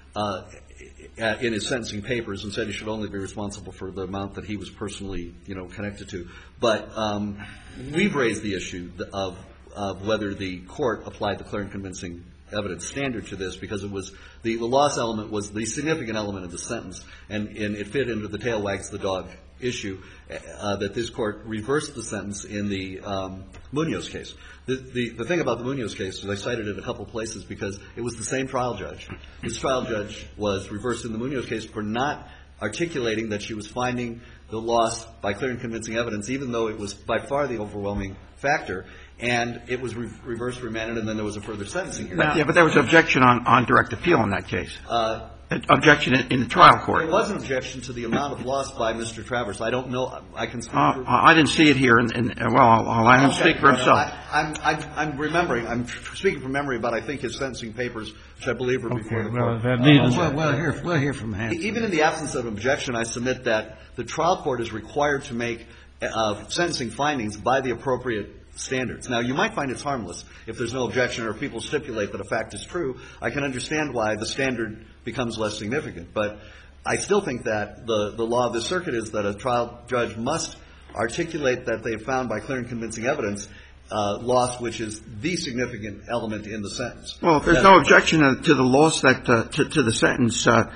in his sentencing papers and said he should only be responsible for the amount that he was personally, connected to. But we've raised the issue of whether the court applied the clear and convincing evidence standard to this, because it was the loss element was the significant element of the sentence, and it fit into the tail wags the dog issue that this court reversed the sentence in the Munoz case. The thing about the Munoz case is I cited it a couple places because it was the same trial judge. This trial judge was reversed in the Munoz case for not articulating that she was finding the loss by clear and convincing evidence, even though it was by far the overwhelming factor. And it was reversed, remanded, and then there was a further sentencing hearing. Yeah, but there was objection on direct appeal in that case. Objection in the trial court. There was an objection to the amount of loss by Mr. Travers. I don't know. I can speak for... I didn't see it here. I'll let him speak for himself. I'm remembering. I'm speaking from memory about, I think, his sentencing papers, which I believe were before the court. We'll hear from Hansen. Even in the absence of objection, I submit that the trial court is required to make sentencing findings by the appropriate standards. Now, you might find it's harmless if there's no objection or if people stipulate that a fact is true. I can understand why the standard becomes less significant. But I still think that the law of the circuit is that a trial judge must articulate that they've found by clear and convincing evidence loss, which is the significant element in the sentence. Well, if there's no objection to the loss that to the sentence, the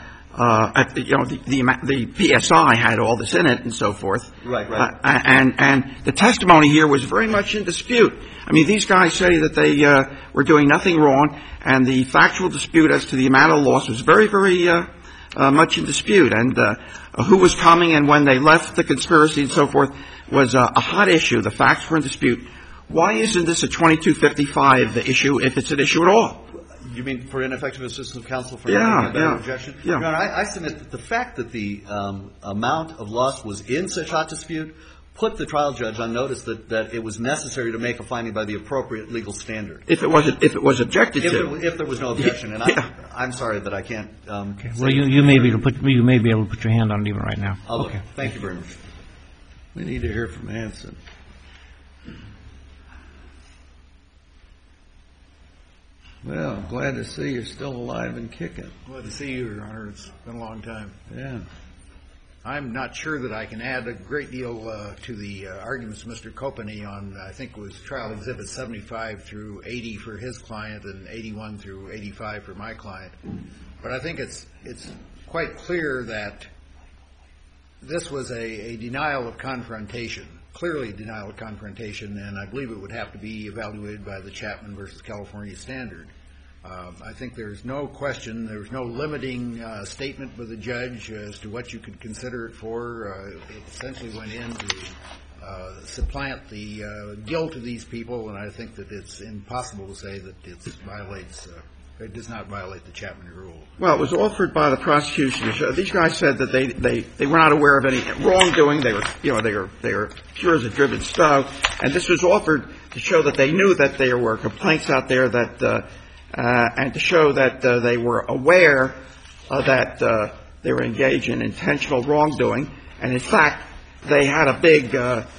PSI had all this in it and so forth. Right. And the testimony here was very much in dispute. I mean, these guys say that they were doing nothing wrong, and the factual dispute as to the amount of loss was very, very much in dispute. And who was coming and when they left the conspiracy and so forth was a hot issue. The facts were in dispute. Why isn't this a 2255 issue if it's an issue at all? You mean for ineffective assistance of counsel for not making a better objection? Yeah. Your Honor, I submit that the fact that the amount of loss was in such hot dispute put the trial judge on notice that it was necessary to make a finding by the appropriate legal standard. If it was objected to. If there was no objection. And I'm sorry that I can't. Well, you may be able to put your hand on it even right now. Okay. Thank you very much. We need to hear from Hanson. Well, I'm glad to see you're still alive and kicking. Glad to see you, Your Honor. It's been a long time. Yeah. I'm not sure that I can add a great deal to the arguments of Mr. Copany on, I think it was Trial Exhibit 75 through 80 for his client and 81 through 85 for my client. But I think it's quite clear that this was a denial of confrontation, clearly a denial of confrontation, and I believe it would have to be evaluated by the Chapman versus California standard. I think there's no question, there's no limiting statement by the judge as to what you could consider it for. It essentially went in to supplant the guilt of these people, and I think that it's impossible to say that it does not violate the Chapman rule. Well, it was offered by the prosecution. These guys said that they were not aware of any wrongdoing. They were pure as a driven stove, and this was offered to show that they knew that there were complaints out there that. And to show that they were aware that they were engaged in intentional wrongdoing. And, in fact, they had a big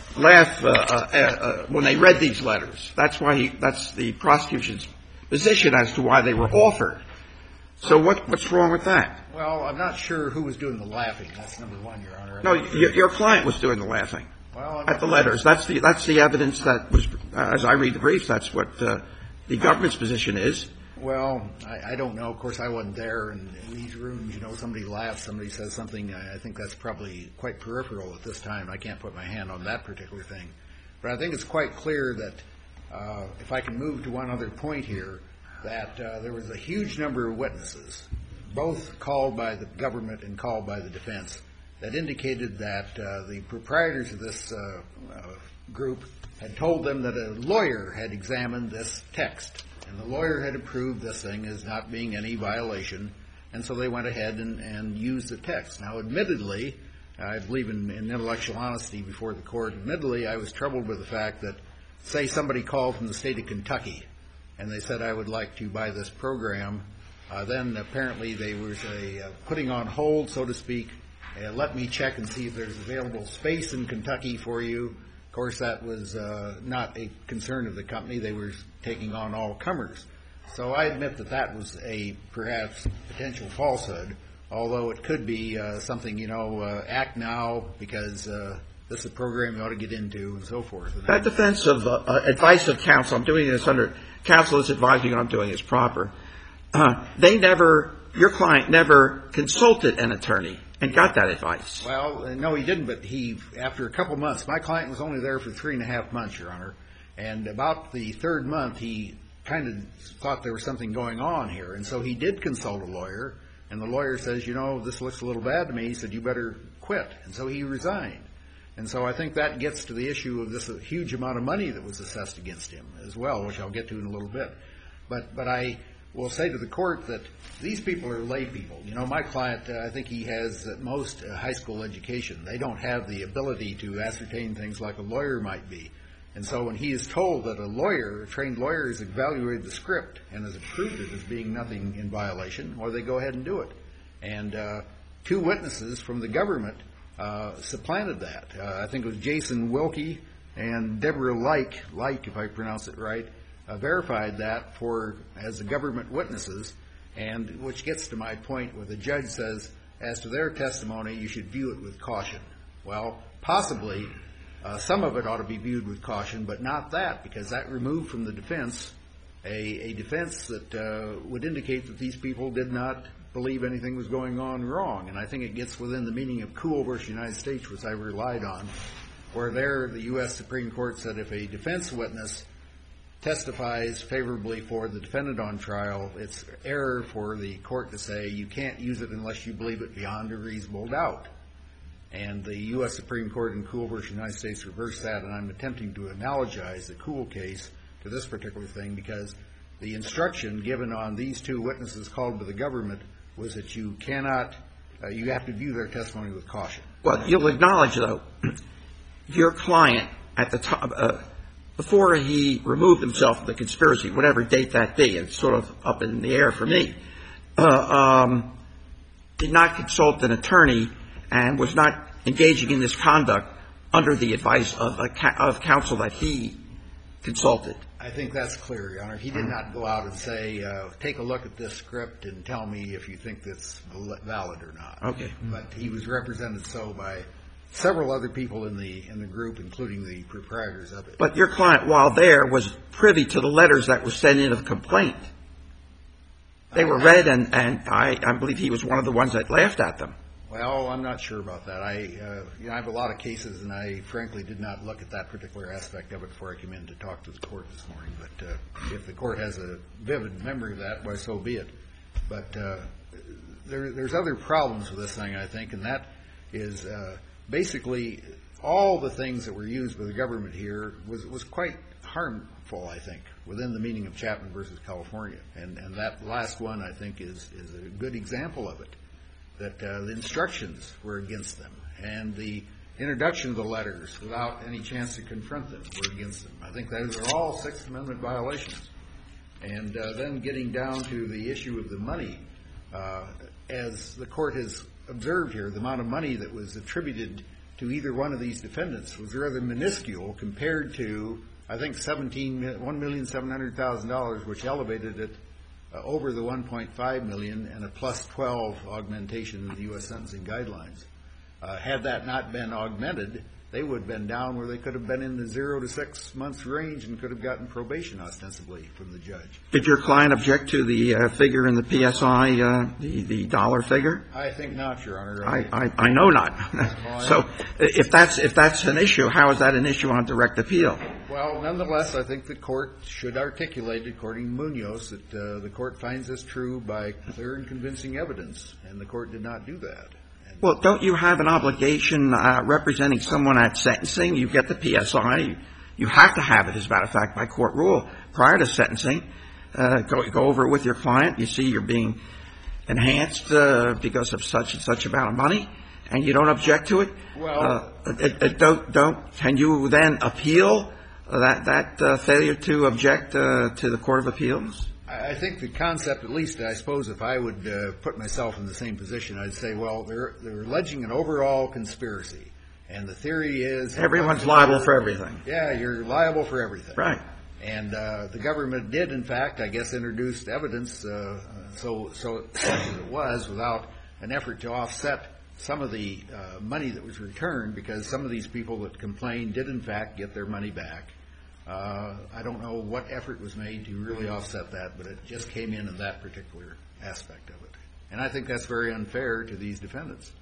laugh when they read these letters. That's the prosecution's position as to why they were offered. So what's wrong with that? Well, I'm not sure who was doing the laughing. That's number one, Your Honor. No, your client was doing the laughing at the letters. That's the evidence that was, as I read the briefs, that's what the government's position is. Well, I don't know. Of course, I wasn't there. In these rooms, somebody laughs, somebody says something. I think that's probably quite peripheral at this time. I can't put my hand on that particular thing. But I think it's quite clear that, if I can move to one other point here, that there was a huge number of witnesses, both called by the government and called by the defense, that indicated that the proprietors of this group had told them that a lawyer had examined this text. And the lawyer had approved this thing as not being any violation, and so they went ahead and used the text. Now, admittedly, I believe in intellectual honesty before the court, admittedly, I was troubled with the fact that, say, somebody called from the state of Kentucky, and they said, I would like to buy this program. Then apparently they were putting on hold, so to speak, let me check and see if there's available space in Kentucky for you. Of course, that was not a concern of the company. They were taking on all comers. So I admit that was a perhaps potential falsehood, although it could be something, act now because this is a program you ought to get into and so forth. And that defense of advice of counsel, I'm doing this under counsel is advising what I'm doing is proper. Your client never consulted an attorney and got that advice. Well, no, he didn't, but after a couple months, my client was only there for 3.5 months, Your Honor, and about the third month, he kind of thought there was something going on here, and so he did consult a lawyer, and the lawyer says, this looks a little bad to me. He said, you better quit, and so he resigned. And so I think that gets to the issue of this huge amount of money that was assessed against him as well, which I'll get to in a little bit. But I will say to the court that these people are lay people. My client, I think he has at most a high school education. They don't have the ability to ascertain things like a lawyer might be. And so when he is told that a trained lawyer, has evaluated the script and has approved it as being nothing in violation, well, they go ahead and do it. And 2 witnesses from the government supplanted that. I think it was Jason Wilkie and Deborah Like, if I pronounce it right, verified that as the government witnesses, and which gets to my point where the judge says, as to their testimony, you should view it with caution. Well, possibly Some of it ought to be viewed with caution, but not that, because that removed from the defense a defense that would indicate that these people did not believe anything was going on wrong. And I think it gets within the meaning of Cool versus United States, which I relied on, where there the U.S. Supreme Court said if a defense witness testifies favorably for the defendant on trial, it's error for the court to say you can't use it unless you believe it beyond a reasonable doubt. And the U.S. Supreme Court in Cool versus United States reversed that, and I'm attempting to analogize the Cool case to this particular thing, because the instruction given on these two witnesses called by the government was that you cannot, you have to view their testimony with caution. Well, you'll acknowledge, though, your client at the time, before he removed himself from the conspiracy, whatever date that be, it's sort of up in the air for me, did not consult an attorney and was not engaging in this conduct under the advice of counsel that he consulted. I think that's clear, Your Honor. He did not go out and say, take a look at this script and tell me if you think that's valid or not. Okay. But he was represented so by several other people in the group, including the proprietors of it. But your client, while there, was privy to the letters that were sent in of complaint. They were read, and I believe he was one of the ones that laughed at them. Well, I'm not sure about that. I have a lot of cases, and I frankly did not look at that particular aspect of it before I came in to talk to the court this morning. But if the court has a vivid memory of that, why, so be it. But there's other problems with this thing, I think, and that is basically all the things that were used by the government here was quite harmful, I think, within the meaning of Chapman versus California. And that last one, I think, is a good example of it. That the instructions were against them, and the introduction of the letters without any chance to confront them were against them. I think those are all Sixth Amendment violations. And then getting down to the issue of the money, as the court has observed here, the amount of money that was attributed to either one of these defendants was rather minuscule compared to, I think, $1,700,000, which elevated it over the $1.5 million and a plus 12 augmentation in the U.S. sentencing guidelines. Had that not been augmented, they would have been down where they could have been in the 0 to 6 months range and could have gotten probation ostensibly from the judge. Did your client object to the figure in the PSI, the dollar figure? I think not, Your Honor. I know not. So if that's an issue, how is that an issue on direct appeal? Well, nonetheless, I think the court should articulate, according to Munoz, that the court finds this true by clear and convincing evidence, and the court did not do that. Well, don't you have an obligation representing someone at sentencing? You get the PSI. You have to have it, as a matter of fact, by court rule. Prior to sentencing, go over it with your client. You see you're being enhanced because of such and such amount of money, and you don't object to it. Well, can you then appeal that failure to object to the Court of Appeals? I think the concept, at least, I suppose, if I would put myself in the same position, I'd say, well, they're alleging an overall conspiracy, and the theory is everyone's liable for everything. Yeah, you're liable for everything. Right. And the government did, in fact, I guess, introduce evidence, so it was, without an effort to offset some of the money that was returned, because some of these people that complained did, in fact, get their money back. I don't know what effort was made to really offset that, but it just came in that particular aspect of it. And I think that's very unfair to these defendants,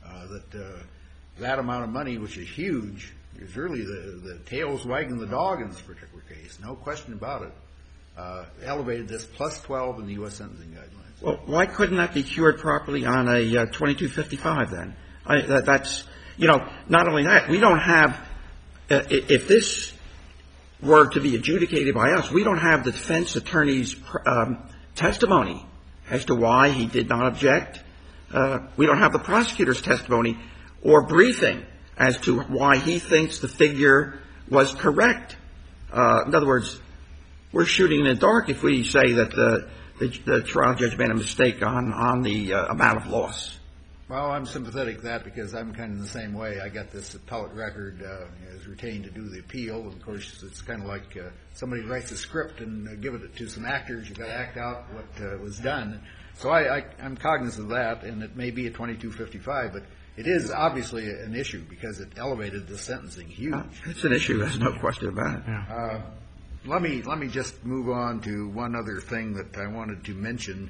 that amount of money, which is huge, is really the tails wagging the dog in this particular case, no question about it, elevated this plus 12 in the U.S. sentencing guidelines. Well, why couldn't that be cured properly on a 2255 then? That's, not only that, we don't have, if this were to be adjudicated by us, we don't have the defense attorney's testimony as to why he did not object. We don't have the prosecutor's testimony or briefing as to why he thinks the figure was correct. In other words, we're shooting in the dark if we say that the trial judge made a mistake on the amount of loss. Well, I'm sympathetic to that because I'm kind of the same way. I got this appellate record as retained to do the appeal. And, of course, it's kind of like somebody writes a script and give it to some actors. You've got to act out what was done. So I'm cognizant of that, and it may be a 2255. But it is obviously an issue because it elevated the sentencing huge. It's an issue. There's no question about it. Yeah. Let me just move on to one other thing that I wanted to mention.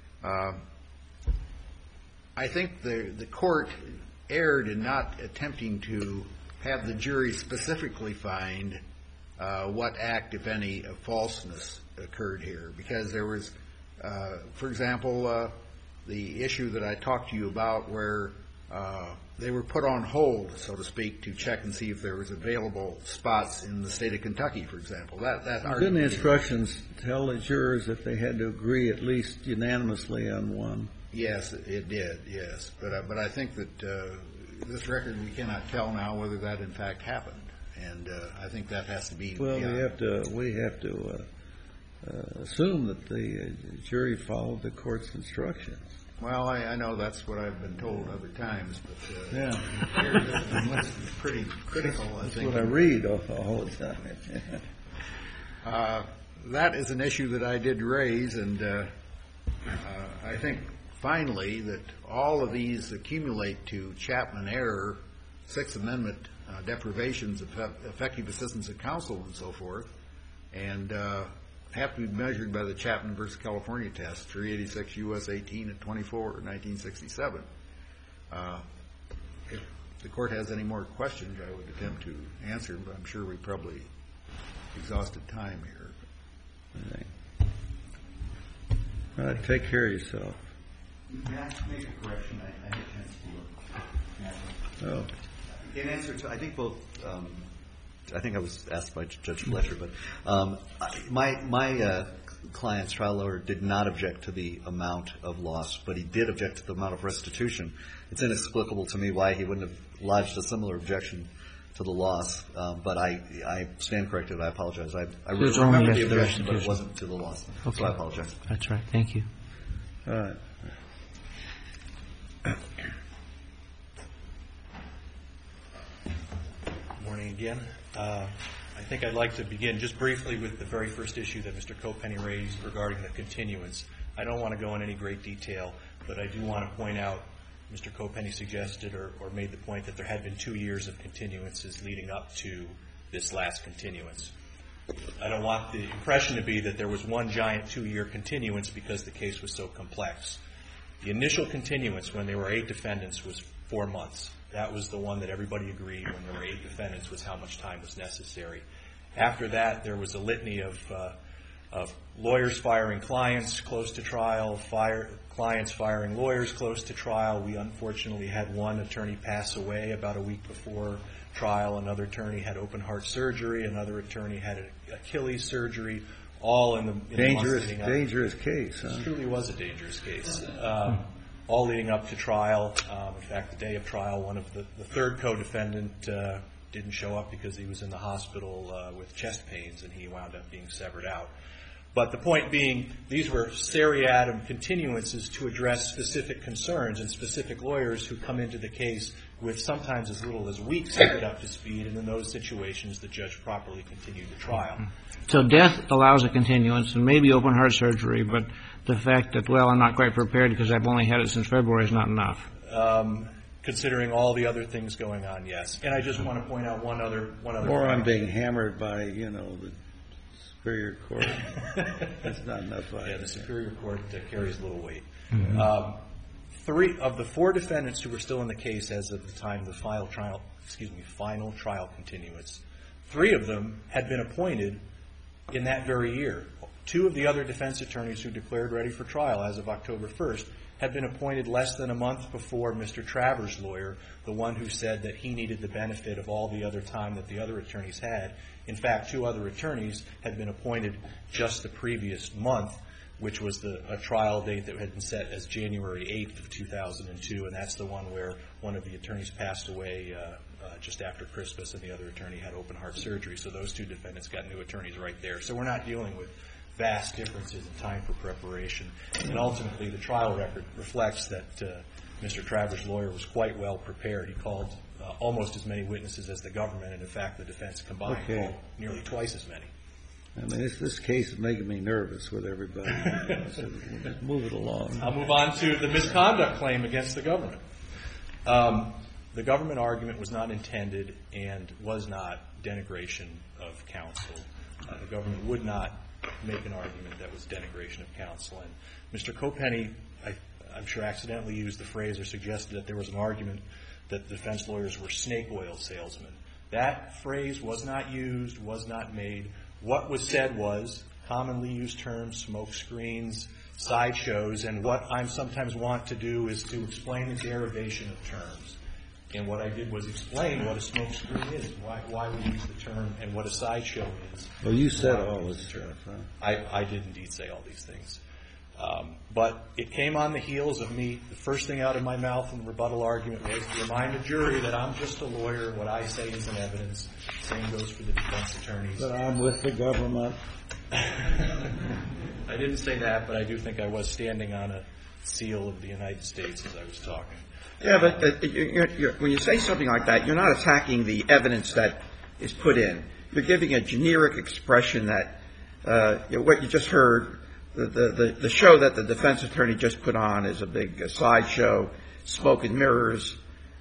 I think the court erred in not attempting to have the jury specifically find what act, if any, of falseness occurred here. Because there was, for example, the issue that I talked to you about where they were put on hold, so to speak, to check and see if there was available spots in the state of Kentucky, for example. Didn't the instructions tell the jurors that they had to agree at least unanimously on one? Yes, it did, yes. But I think that this record, we cannot tell now whether that in fact happened. And I think that has to be... Well, we have to assume that the jury followed the court's instructions. Well, I know that's what I've been told other times, but yeah. It's pretty critical, I think. That's what I read all the time. That is an issue that I did raise, and I think finally that all of these accumulate to Chapman error, Sixth Amendment deprivations of effective assistance of counsel and so forth, and have to be measured by the Chapman versus California test, 386 U.S. 18 at 24, 1967. If the court has any more questions, I would attempt to answer them, but I'm sure we probably exhausted time here. All right, take care of yourself. May I make a correction? I had a chance to look. Oh. In answer to, I think both, I think I was asked by Judge Fletcher, but my client's trial lawyer did not object to the amount of loss, but he did object to the amount of restitution. It's inexplicable to me why he wouldn't have lodged a similar objection to the loss, but I stand corrected. I apologize. I remember the objection, but it wasn't to the loss, okay. So I apologize. That's right. Thank you. All right. Morning again. I think I'd like to begin just briefly with the very first issue that Mr. Copenny raised regarding the continuance. I don't want to go in any great detail, but I do want to point out Mr. Copenny suggested or made the point that there had been 2 years of continuances leading up to this last continuance. I don't want the impression to be that there was one giant 2-year continuance because the case was so complex. The initial continuance when there were 8 defendants was 4 months. That was the one that everybody agreed when there were 8 defendants was how much time was necessary. After that, there was a litany of lawyers firing clients close to trial, clients firing lawyers close to trial. We unfortunately had one attorney pass away about a week before trial. Another attorney had open heart surgery. Another attorney had Achilles surgery. All in the dangerous case. Huh? It truly was a dangerous case. All leading up to trial. In fact, the day of trial, one of the third co-defendant didn't show up because he was in the hospital with chest pains, and he wound up being severed out. But the point being, these were seriatim continuances to address specific concerns and specific lawyers who come into the case with sometimes as little as weeks to get up to speed, and in those situations, the judge properly continued the trial. So death allows a continuance and maybe open heart surgery, but the fact that, well, I'm not quite prepared because I've only had it since February is not enough. Considering all the other things going on, yes. And I just want to point out one other. Or I'm being hammered by, the Superior Court. That's not enough. Yeah, the Superior Court carries little weight. Mm-hmm. 3 of the 4 defendants who were still in the case as of the time of the final trial continuance, 3 of them had been appointed in that very year. 2 of the other defense attorneys who declared ready for trial as of October 1st had been appointed less than a month before Mr. Travers' lawyer, the one who said that he needed the benefit of all the other time that the other attorneys had. In fact, 2 other attorneys had been appointed just the previous month, which was a trial date that had been set as January 8th of 2002, and that's the one where one of the attorneys passed away just after Christmas, and the other attorney had open heart surgery. So those 2 defendants got new attorneys right there. So we're not dealing with vast differences in time for preparation. And ultimately, the trial record reflects that Mr. Travers' lawyer was quite well prepared. He called almost as many witnesses as the government, and in fact, the defense combined called nearly twice as many. I mean, this case is making me nervous with everybody. So we'll just move it along. I'll move on to the misconduct claim against the government. The government argument was not intended and was not denigration of counsel. The government would not make an argument that was denigration of counsel. And Mr. Kopeny, I'm sure, accidentally used the phrase or suggested that there was an argument that the defense lawyers were snake oil salesmen. That phrase was not used, was not made. What was said was commonly used terms, smoke screens, sideshows, and what I sometimes want to do is to explain the derivation of terms. And what I did was explain what a smoke screen is, why we use the term, and what a sideshow is. Well, you said all this stuff, huh? I did indeed say all these things. But it came on the heels of me. The first thing out of my mouth in the rebuttal argument was to remind the jury that I'm just a lawyer. What I say isn't evidence. Same goes for the defense attorneys. But I'm with the government. I didn't say that, but I do think I was standing on a seal of the United States as I was talking. Yeah, but when you say something like that, you're not attacking the evidence that is put in. You're giving a generic expression that what you just heard, the show that the defense attorney just put on is a big sideshow, smoke and mirrors.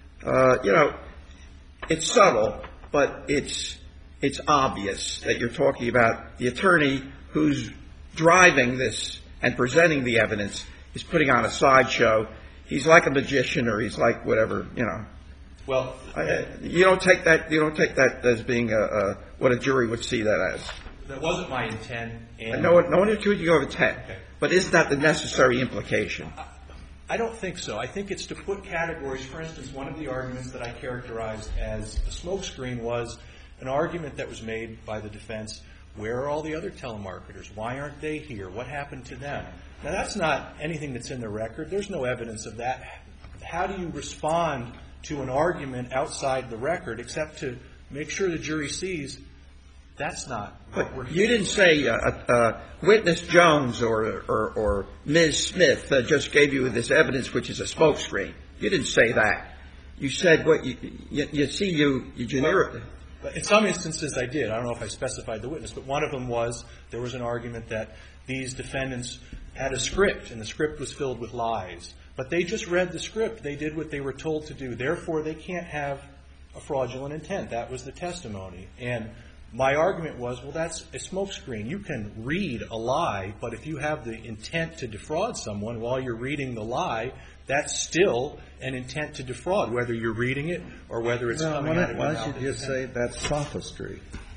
It's subtle, but it's obvious that you're talking about the attorney who's driving this and presenting the evidence is putting on a sideshow. He's like a magician, or he's like whatever, Well, you don't take that as being what a jury would see that as. That wasn't my intent. And No one accused you of intent. Okay. But is that the necessary implication? I don't think so. I think it's to put categories. For instance, one of the arguments that I characterized as a smokescreen was an argument that was made by the defense. Where are all the other telemarketers? Why aren't they here? What happened to them? Now, that's not anything that's in the record. There's no evidence of that. How do you respond to an argument outside the record except to make sure the jury sees that's not what we're But you didn't say Witness Jones or Ms. Smith just gave you this evidence, which is a smokescreen. You didn't say that. You said what you see you generically. In some instances, I did. I don't know if I specified the witness, but one of them was there was an argument that these defendants had a script, and the script was filled with lies. But they just read the script. They did what they were told to do. Therefore, they can't have a fraudulent intent. That was the testimony. And my argument was, well, that's a smokescreen. You can read a lie, but if you have the intent to defraud someone while you're reading the lie, that's still an intent to defraud, whether you're reading it or whether it's coming out of your mouth. Why don't you just say that's sophistry?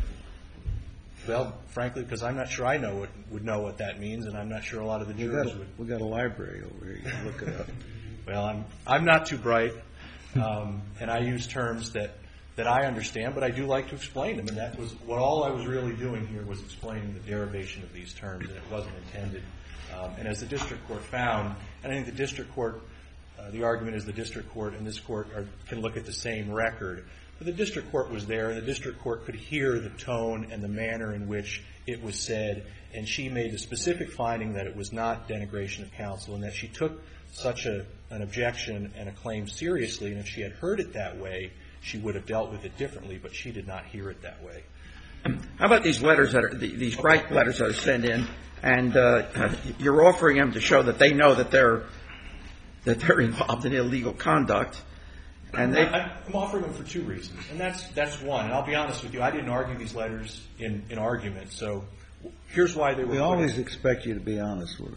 Well, frankly, because I'm not sure I would know what that means, and I'm not sure a lot of the jurors would. We've got a library over here. You can look it up. Well, I'm not too bright, and I use terms that I understand, but I do like to explain them. And that was what all I was really doing here was explaining the derivation of these terms, and it wasn't intended. And as the district court found, and I think the district court, the argument is the district court and this court can look at the same record. But the district court was there, and the district court could hear the tone and the manner in which it was said, and she made a specific finding that it was not denigration of counsel and that she took such an objection and a claim seriously, and if she had heard it that way, she would have dealt with it differently, but she did not hear it that way. How about these letters these bright letters that are sent in, and you're offering them to show that they know that they're involved in illegal conduct, and I'm offering them for two reasons, and that's one. And I'll be honest with you, I didn't argue these letters in argument, so here's why they were. We always expect you to be honest with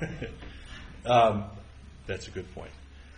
us. That's a good point.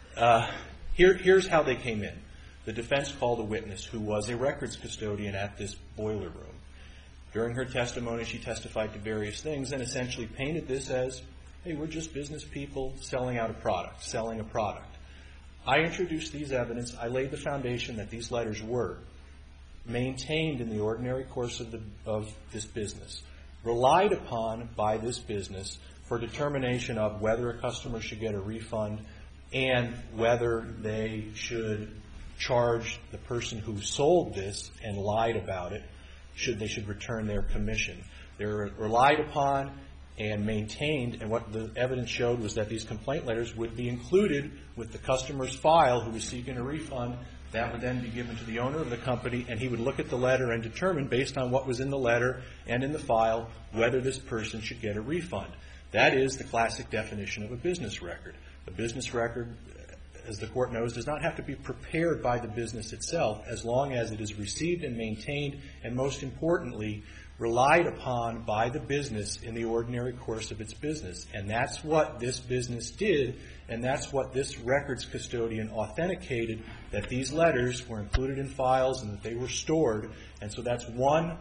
Here's how they came in. The defense called a witness who was a records custodian at this boiler room. During her testimony, she testified to various things and essentially painted this as, hey, we're just business people selling a product. I introduced these evidence. I laid the foundation that these letters were maintained in the ordinary course of this business, relied upon by this business for determination of whether a customer should get a refund and whether they should charge the person who sold this and lied about it, they should return their commission. They're relied upon and maintained, and what the evidence showed was that these complaint letters would be included with the customer's file who was seeking a refund. That would then be given to the owner of the company, and he would look at the letter and determine, based on what was in the letter and in the file, whether this person should get a refund. That is the classic definition of a business record. A business record, as the Court knows, does not have to be prepared by the business itself as long as it is received and maintained and, most importantly, relied upon by the business in the ordinary course of its business. And that's what this business did, and that's what this records custodian authenticated, that these letters were included in files and that they were stored. And so that's one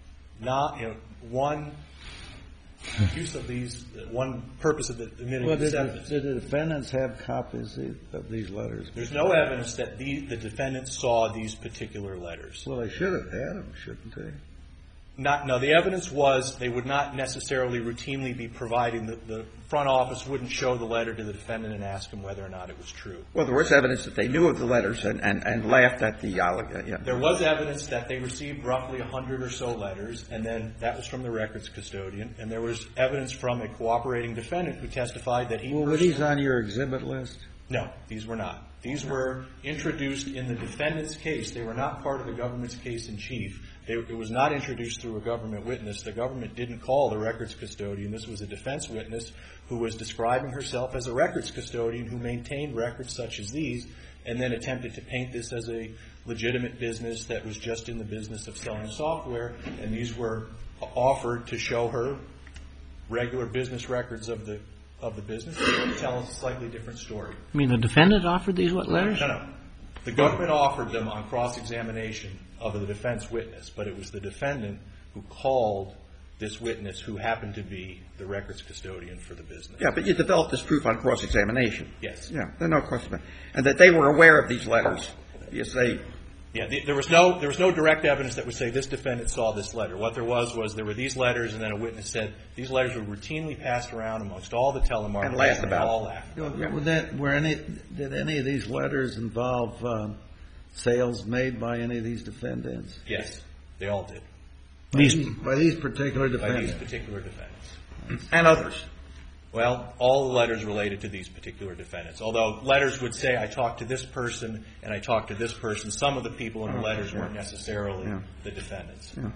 use of these, one purpose of the admitting this evidence. Did the defendants have copies of these letters? There's no evidence that the defendants saw these particular letters. Well, they should have had them, shouldn't they? No, the evidence was they would not necessarily routinely be providing. The front office wouldn't show the letter to the defendant and ask him whether or not it was true. Well, there was evidence that they knew of the letters and laughed at the allegation. There was evidence that they received roughly 100 or so letters, and then that was from the records custodian. And there was evidence from a cooperating defendant who testified that he Well, were these on your exhibit list? No, these were not. These were introduced in the defendant's case. They were not part of the government's case in chief. It was not introduced through a government witness. The government didn't call the records custodian. This was a defense witness who was describing herself as a records custodian who maintained records such as these and then attempted to paint this as a legitimate business that was just in the business of selling software. And these were offered to show her regular business records of the business to tell a slightly different story. You mean the defendant offered these letters? No. The government offered them on cross-examination of the defense witness, but it was the defendant who called this witness who happened to be the records custodian for the business. Yeah, but you developed this proof on cross-examination. Yes. Yeah, there's no question about it. And that they were aware of these letters. You say... Yeah, there was no direct evidence that would say this defendant saw this letter. What there was there were these letters, and then a witness said these letters were routinely passed around amongst all the telemarketers. And laughed about it. All laughed about it. Did any of these letters involve sales made by any of these defendants? Yes, they all did. By these particular defendants? By these particular defendants. And others. Well, all the letters related to these particular defendants. Although letters would say, I talked to this person and I talked to this person. Some of the people in the letters weren't necessarily the defendants. Yeah.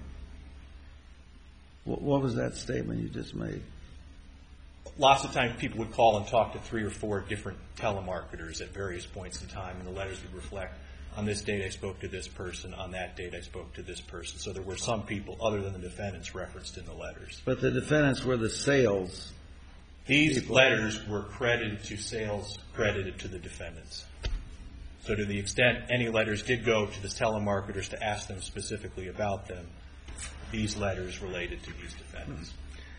What was that statement you just made? Lots of times people would call and talk to 3 or 4 different telemarketers at various points in time, and the letters would reflect, on this date I spoke to this person, on that date I spoke to this person. So there were some people other than the defendants referenced in the letters. But the defendants were the sales. These letters were credited to sales credited to the defendants. So to the extent any letters did go to the telemarketers to ask them specifically about them, these letters related to these defendants.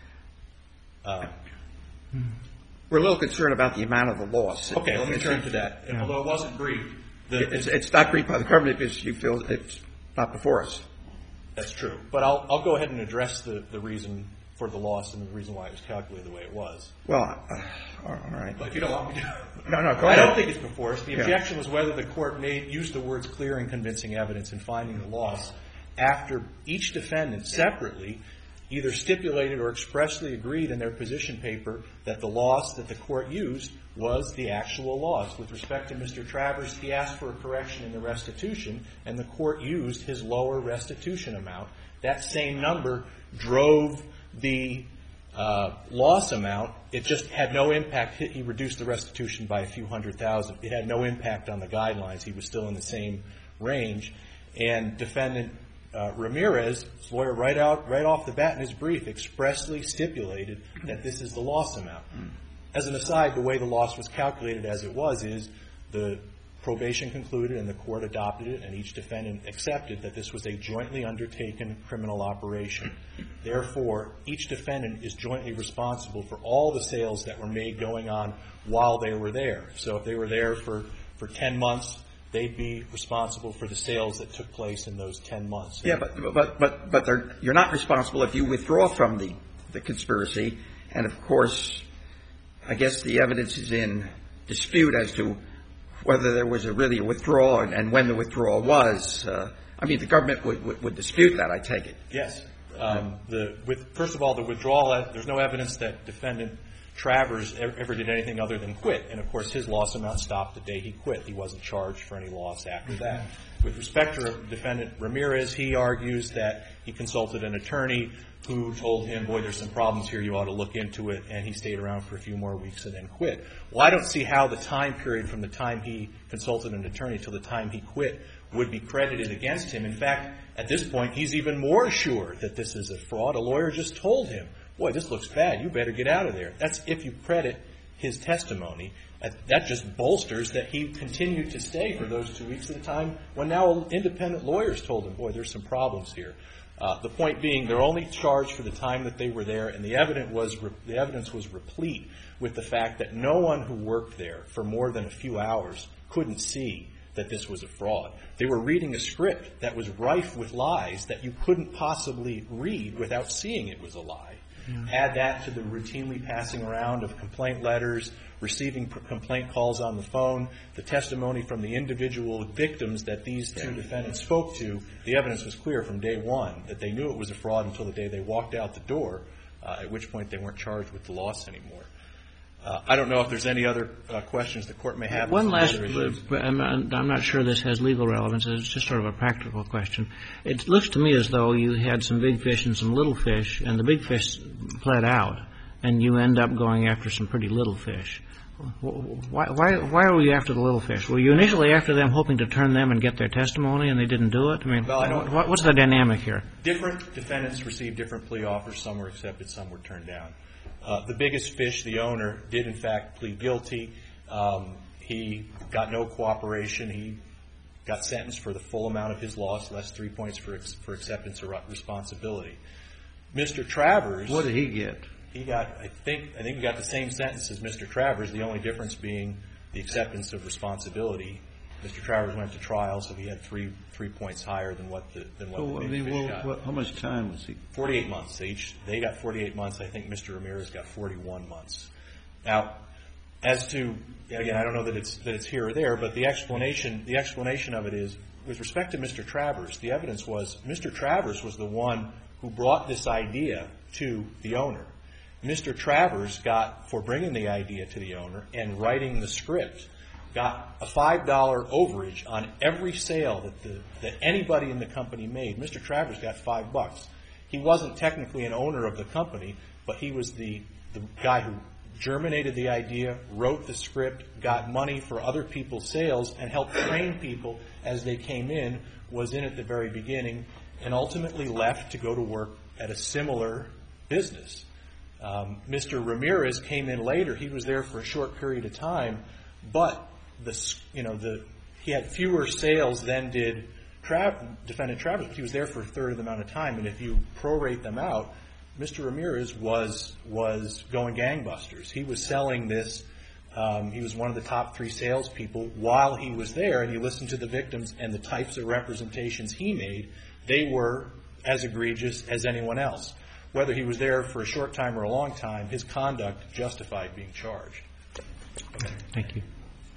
We're a little concerned about the amount of the loss. Okay, let me turn to that. And although it wasn't brief, it's not briefed by the government because you feel it's not before us. That's true. But I'll go ahead and address the reason for the loss and the reason why it was calculated the way it was. Well, all right. But if you don't want me to. No, go ahead. I don't think it's before us. The objection was whether the court used the words clear and convincing evidence in finding the loss after each defendant separately either stipulated or expressly agreed in their position paper that the loss that the court used was the actual loss. With respect to Mr. Travers, he asked for a correction in the restitution, and the court used his lower restitution amount. That same number drove the loss amount. It just had no impact. He reduced the restitution by a few $100,000. It had no impact on the guidelines. He was still in the same range. And Defendant Ramirez, his lawyer, right off the bat in his brief, expressly stipulated that this is the loss amount. As an aside, the way the loss was calculated as it was is the probation concluded and the court adopted it, and each defendant accepted that this was a jointly undertaken criminal operation. Therefore, each defendant is jointly responsible for all the sales that were made going on while they were there. So if they were there for 10 months, they'd be responsible for the sales that took place in those 10 months. Yeah, but you're not responsible if you withdraw from the conspiracy. And, of course, I guess the evidence is in dispute as to whether there was really a withdrawal and when the withdrawal was. I mean, the government would dispute that, I take it. Yes. First of all, the withdrawal, there's no evidence that Defendant Travers ever did anything other than quit. And, of course, his loss amount stopped the day he quit. He wasn't charged for any loss after that. With respect to Defendant Ramirez, he argues that he consulted an attorney who told him, boy, there's some problems here, you ought to look into it, and he stayed around for a few more weeks and then quit. Well, I don't see how the time period from the time he consulted an attorney till the time he quit would be credited against him. In fact, at this point, he's even more sure that this is a fraud. A lawyer just told him, boy, this looks bad, you better get out of there. That's if you credit his testimony. That just bolsters that he continued to stay for those 2 weeks at a time when now independent lawyers told him, boy, there's some problems here. The point being, they're only charged for the time that they were there, and the evidence was replete with the fact that no one who worked there for more than a few hours couldn't see that this was a fraud. They were reading a script that was rife with lies that you couldn't possibly read without seeing it was a lie. Add that to the routinely passing around of complaint letters, receiving complaint calls on the phone, the testimony from the individual victims that these two defendants spoke to. The evidence was clear from day one that they knew it was a fraud until the day they walked out the door, at which point they weren't charged with the loss anymore. I don't know if there's any other questions the Court may have. One last, I'm not sure this has legal relevance. It's just sort of a practical question. It looks to me as though you had some big fish and some little fish, and the big fish bled out, and you end up going after some pretty little fish. Why were you after the little fish? Were you initially after them hoping to turn them and get their testimony, and they didn't do it? I mean, what's the dynamic here? Different defendants received different plea offers. Some were accepted, some were turned down. The biggest fish, the owner, did in fact plead guilty. He got no cooperation. He got sentenced for the full amount of his loss, less 3 points for acceptance of responsibility. Mr. Travers. What did he get? He got, I think he got the same sentence as Mr. Travers, the only difference being the acceptance of responsibility. Mr. Travers went to trial, so he had 3 points higher than what the big fish got. How much time was he? 48 months. They got 48 months. I think Mr. Ramirez got 41 months. Now, as to, again, I don't know that it's here or there, but the explanation of it is, with respect to Mr. Travers, the evidence was Mr. Travers was the one who brought this idea to the owner. Mr. Travers got, for bringing the idea to the owner and writing the script, got a $5 overage on every sale that anybody in the company made. Mr. Travers got $5. He wasn't technically an owner of the company, but he was the guy who germinated the idea, wrote the script, got money for other people's sales, and helped train people as they came in, was in at the very beginning, and ultimately left to go to work at a similar business. Mr. Ramirez came in later. He was there for a short period of time, but he had fewer sales than did Defendant Travers, but he was there for a third of the amount of time. And if you prorate them out, Mr. Ramirez was going gangbusters. He was selling this. He was one of the top 3 salespeople while he was there. And you listen to the victims and the types of representations he made, they were as egregious as anyone else. Whether he was there for a short time or a long time, his conduct justified being charged. Okay. Thank you.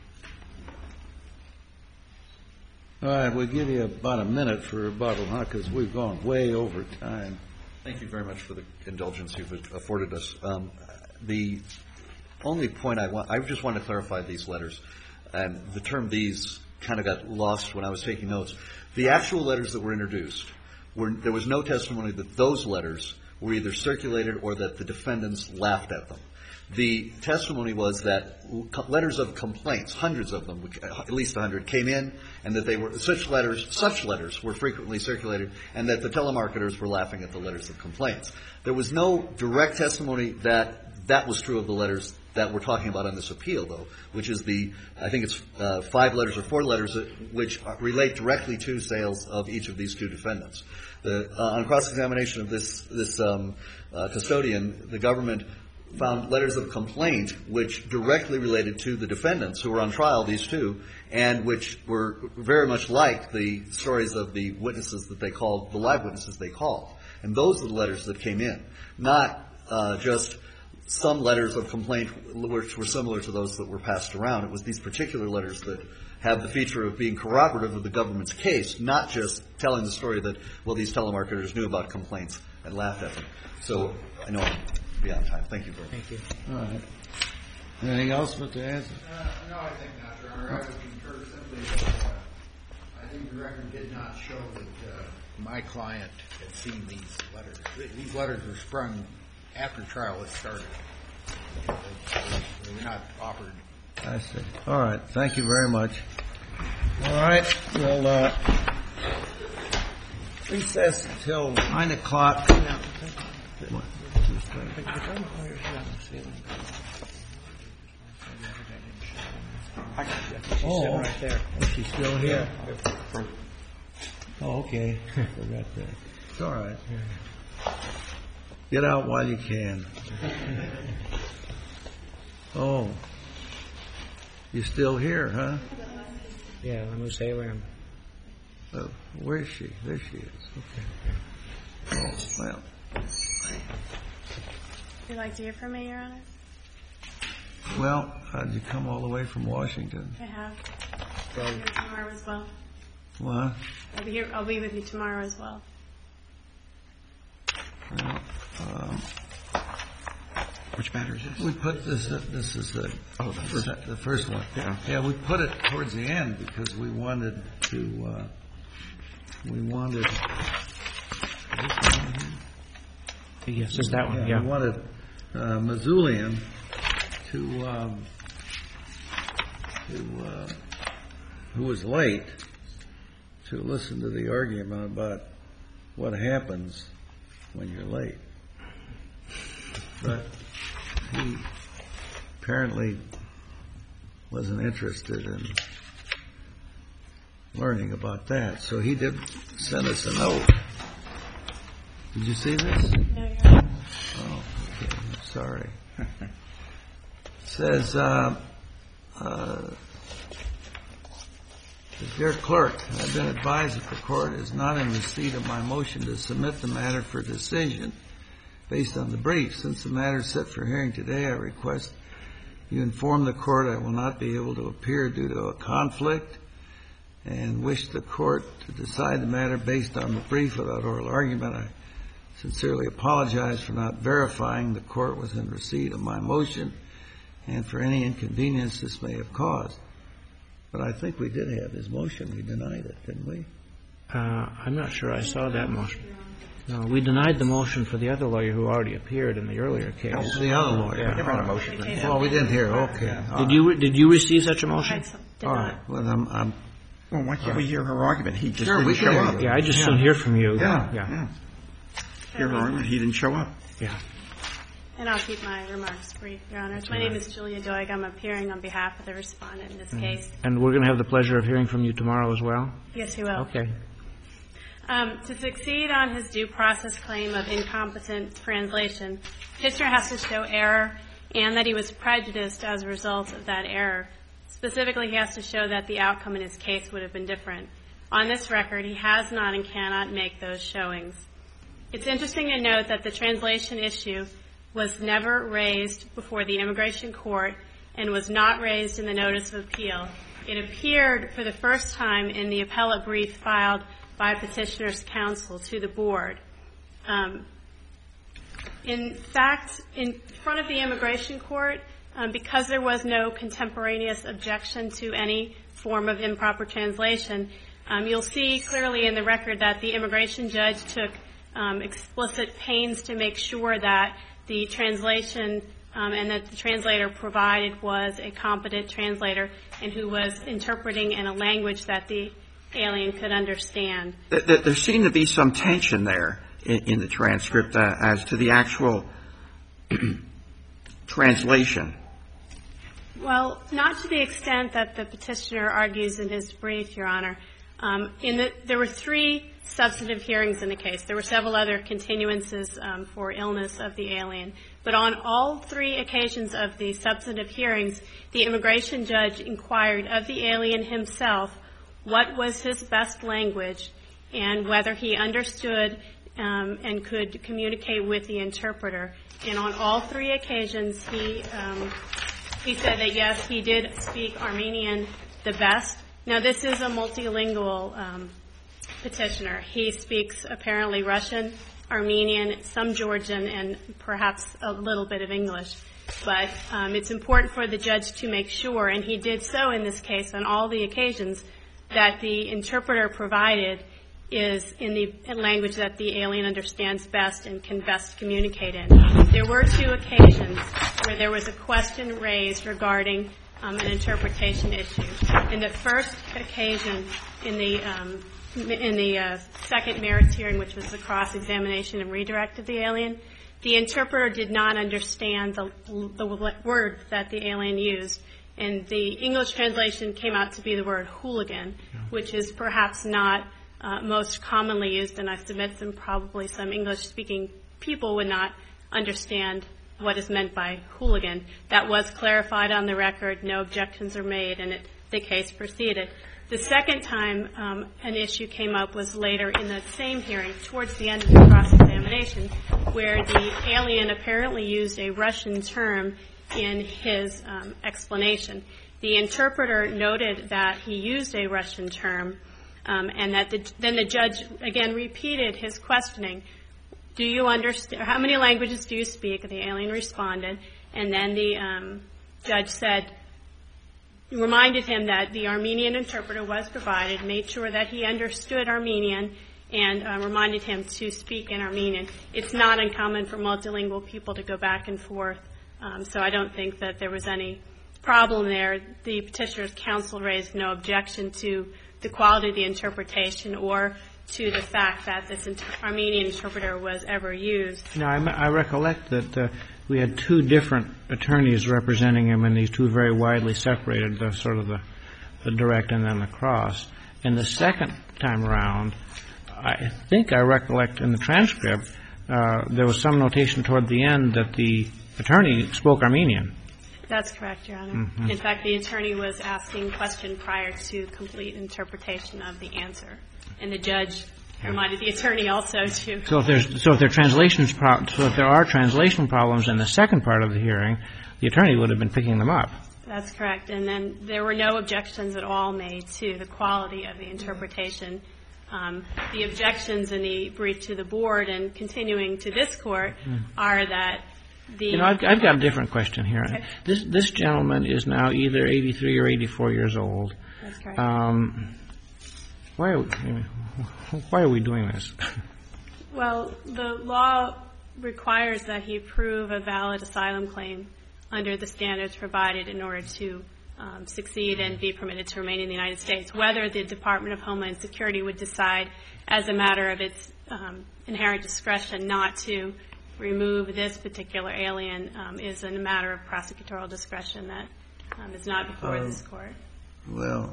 All right, we'll give you about a minute for rebuttal, because we've gone way over time. Thank you very much for the indulgence you've afforded us. The only point I just want to clarify these letters. And the term "these" kind of got lost when I was taking notes. The actual letters that were introduced, there was no testimony that those letters were either circulated or that the defendants laughed at them. The testimony was that letters of complaints, hundreds of them, at least 100, came in, and that they were such letters were frequently circulated, and that the telemarketers were laughing at the letters of complaints. There was no direct testimony that was true of the letters that we're talking about on this appeal, though, which is I think it's 5 letters or 4 letters which relate directly to sales of each of these 2 defendants. On cross-examination of this custodian, the government found letters of complaint which directly related to the defendants who were on trial, these 2, and which were very much like the stories of the witnesses that they called, the live witnesses they called. And those are the letters that came in, not just some letters of complaint which were similar to those that were passed around. It was these particular letters that have the feature of being corroborative of the government's case, not just telling the story that, well, these telemarketers knew about complaints and laughed at them. So I know I'm beyond time. Thank you very much. Thank you. All right. Anything else, Mr. Hanson? No, I think not, Your Honor. I would concur simply that I think the record did not show that my client had seen these letters. These letters were sprung after trial had started. They were not offered. I see. All right. Thank you very much. All right. We'll recess until 9 o'clock. Oh, Right there. she's still here. Oh, okay. Forgot that. It's all right. Get out while you can. Oh, you're still here, huh? Yeah, let me say where I'm. Oh, where is she? There she is. Okay. Oh, well. Would you like to hear from me, Your Honor? Well, how'd you come all the way from Washington? I have. I'll be here tomorrow as well. What? I'll be with you tomorrow as well. Well, Which matter is this? we put this is the first one. Yeah. Yeah, we put it towards the end because we wanted to, Yes, it's that one. Yeah. we wanted Missoulian who was late, to listen to the argument about what happens when you're late. But he apparently wasn't interested in learning about that, so he did send us a note. Did you see this? No, Your Honor. Oh, okay. I'm sorry. It says, Dear Clerk, I've been advised that the court is not in receipt of my motion to submit the matter for decision based on the brief. Since the matter is set for hearing today, I request you inform the court I will not be able to appear due to a conflict and wish the court to decide the matter based on the brief without oral argument. I sincerely apologize for not verifying the court was in receipt of my motion and for any inconvenience this may have caused. But I think we did have his motion. We denied it, didn't we? I'm not sure I saw that motion. No, we denied the motion for the other lawyer who already appeared in the earlier case. Oh, the other lawyer. Yeah. Never had a motion. Well, we didn't hear. Okay. Did you receive such a motion? I did All not. right. Well, I'm Well, why can't we hear her argument? He just Sure, didn't we show can up. hear Yeah, I just didn't hear from you. Yeah. Yeah. Hear her argument. He didn't show up. Yeah. And I'll keep my remarks brief, Your Honors. My name is Julia Doig. I'm appearing on behalf of the respondent in this case. And we're going to have the pleasure of hearing from you tomorrow as well? Yes, you will. Okay. To succeed on his due process claim of incompetent translation, Petitioner has to show error and that he was prejudiced as a result of that error. Specifically, he has to show that the outcome in his case would have been different. On this record, he has not and cannot make those showings. It's interesting to note that the translation issue was never raised before the immigration court and was not raised in the notice of appeal. It appeared for the first time in the appellate brief filed by Petitioner's counsel to the board. In fact, in front of the immigration court, because there was no contemporaneous objection to any form of improper translation, you'll see clearly in the record that the immigration judge took explicit pains to make sure that the translation and that the translator provided was a competent translator and who was interpreting in a language that the alien could understand. There seemed to be some tension there in the transcript as to the actual translation. Well, not to the extent that the petitioner argues in his brief, Your Honor. There were 3 substantive hearings in the case. There were several other continuances for illness of the alien. But on all 3 occasions of the substantive hearings, the immigration judge inquired of the alien himself what was his best language and whether he understood and could communicate with the interpreter. And on all 3 occasions, he said that, yes, he did speak Armenian the best. Now, this is a multilingual petitioner. He speaks apparently Russian, Armenian, some Georgian, and perhaps a little bit of English. But it's important for the judge to make sure, and he did so in this case on all the occasions, that the interpreter provided is in the language that the alien understands best and can best communicate in. There were 2 occasions where there was a question raised regarding an interpretation issue. In the first occasion, in the second merits hearing, which was the cross-examination and redirect of the alien, the interpreter did not understand the word that the alien used. And the English translation came out to be the word hooligan, which is perhaps not most commonly used, and I submit that probably some English-speaking people would not understand what is meant by hooligan. That was clarified on the record. No objections are made, and the case proceeded. The second time an issue came up was later in the same hearing, towards the end of the cross-examination, where the alien apparently used a Russian term in his explanation. The interpreter noted that he used a Russian term, and that then the judge again repeated his questioning. Do you understand? How many languages do you speak? The alien responded, and then the judge reminded him that the Armenian interpreter was provided, made sure that he understood Armenian, and reminded him to speak in Armenian. It's not uncommon for multilingual people to go back and forth, so I don't think that there was any problem there. The petitioner's counsel raised no objection to the quality of the interpretation or to the fact that this Armenian interpreter was ever used. Now, I recollect that we had 2 different attorneys representing him in these 2 very widely separated, the direct and then the cross. And the second time around, I think I recollect in the transcript, there was some notation toward the end that the attorney spoke Armenian. That's correct, Your Honor. Mm-hmm. In fact, the attorney was asking question prior to complete interpretation of the answer, and the judge reminded the attorney also to. So if there are translation problems in the second part of the hearing, the attorney would have been picking them up. That's correct, and then there were no objections at all made to the quality of the interpretation. The objections in the brief to the board and continuing to this court are that. I've got a different question here. Okay. This gentleman is now either 83 or 84 years old. That's correct. Why are we doing this? Well, the law requires that he prove a valid asylum claim under the standards provided in order to succeed and be permitted to remain in the United States. Whether the Department of Homeland Security would decide as a matter of its inherent discretion not to remove this particular alien is a matter of prosecutorial discretion that is not before this court. Well,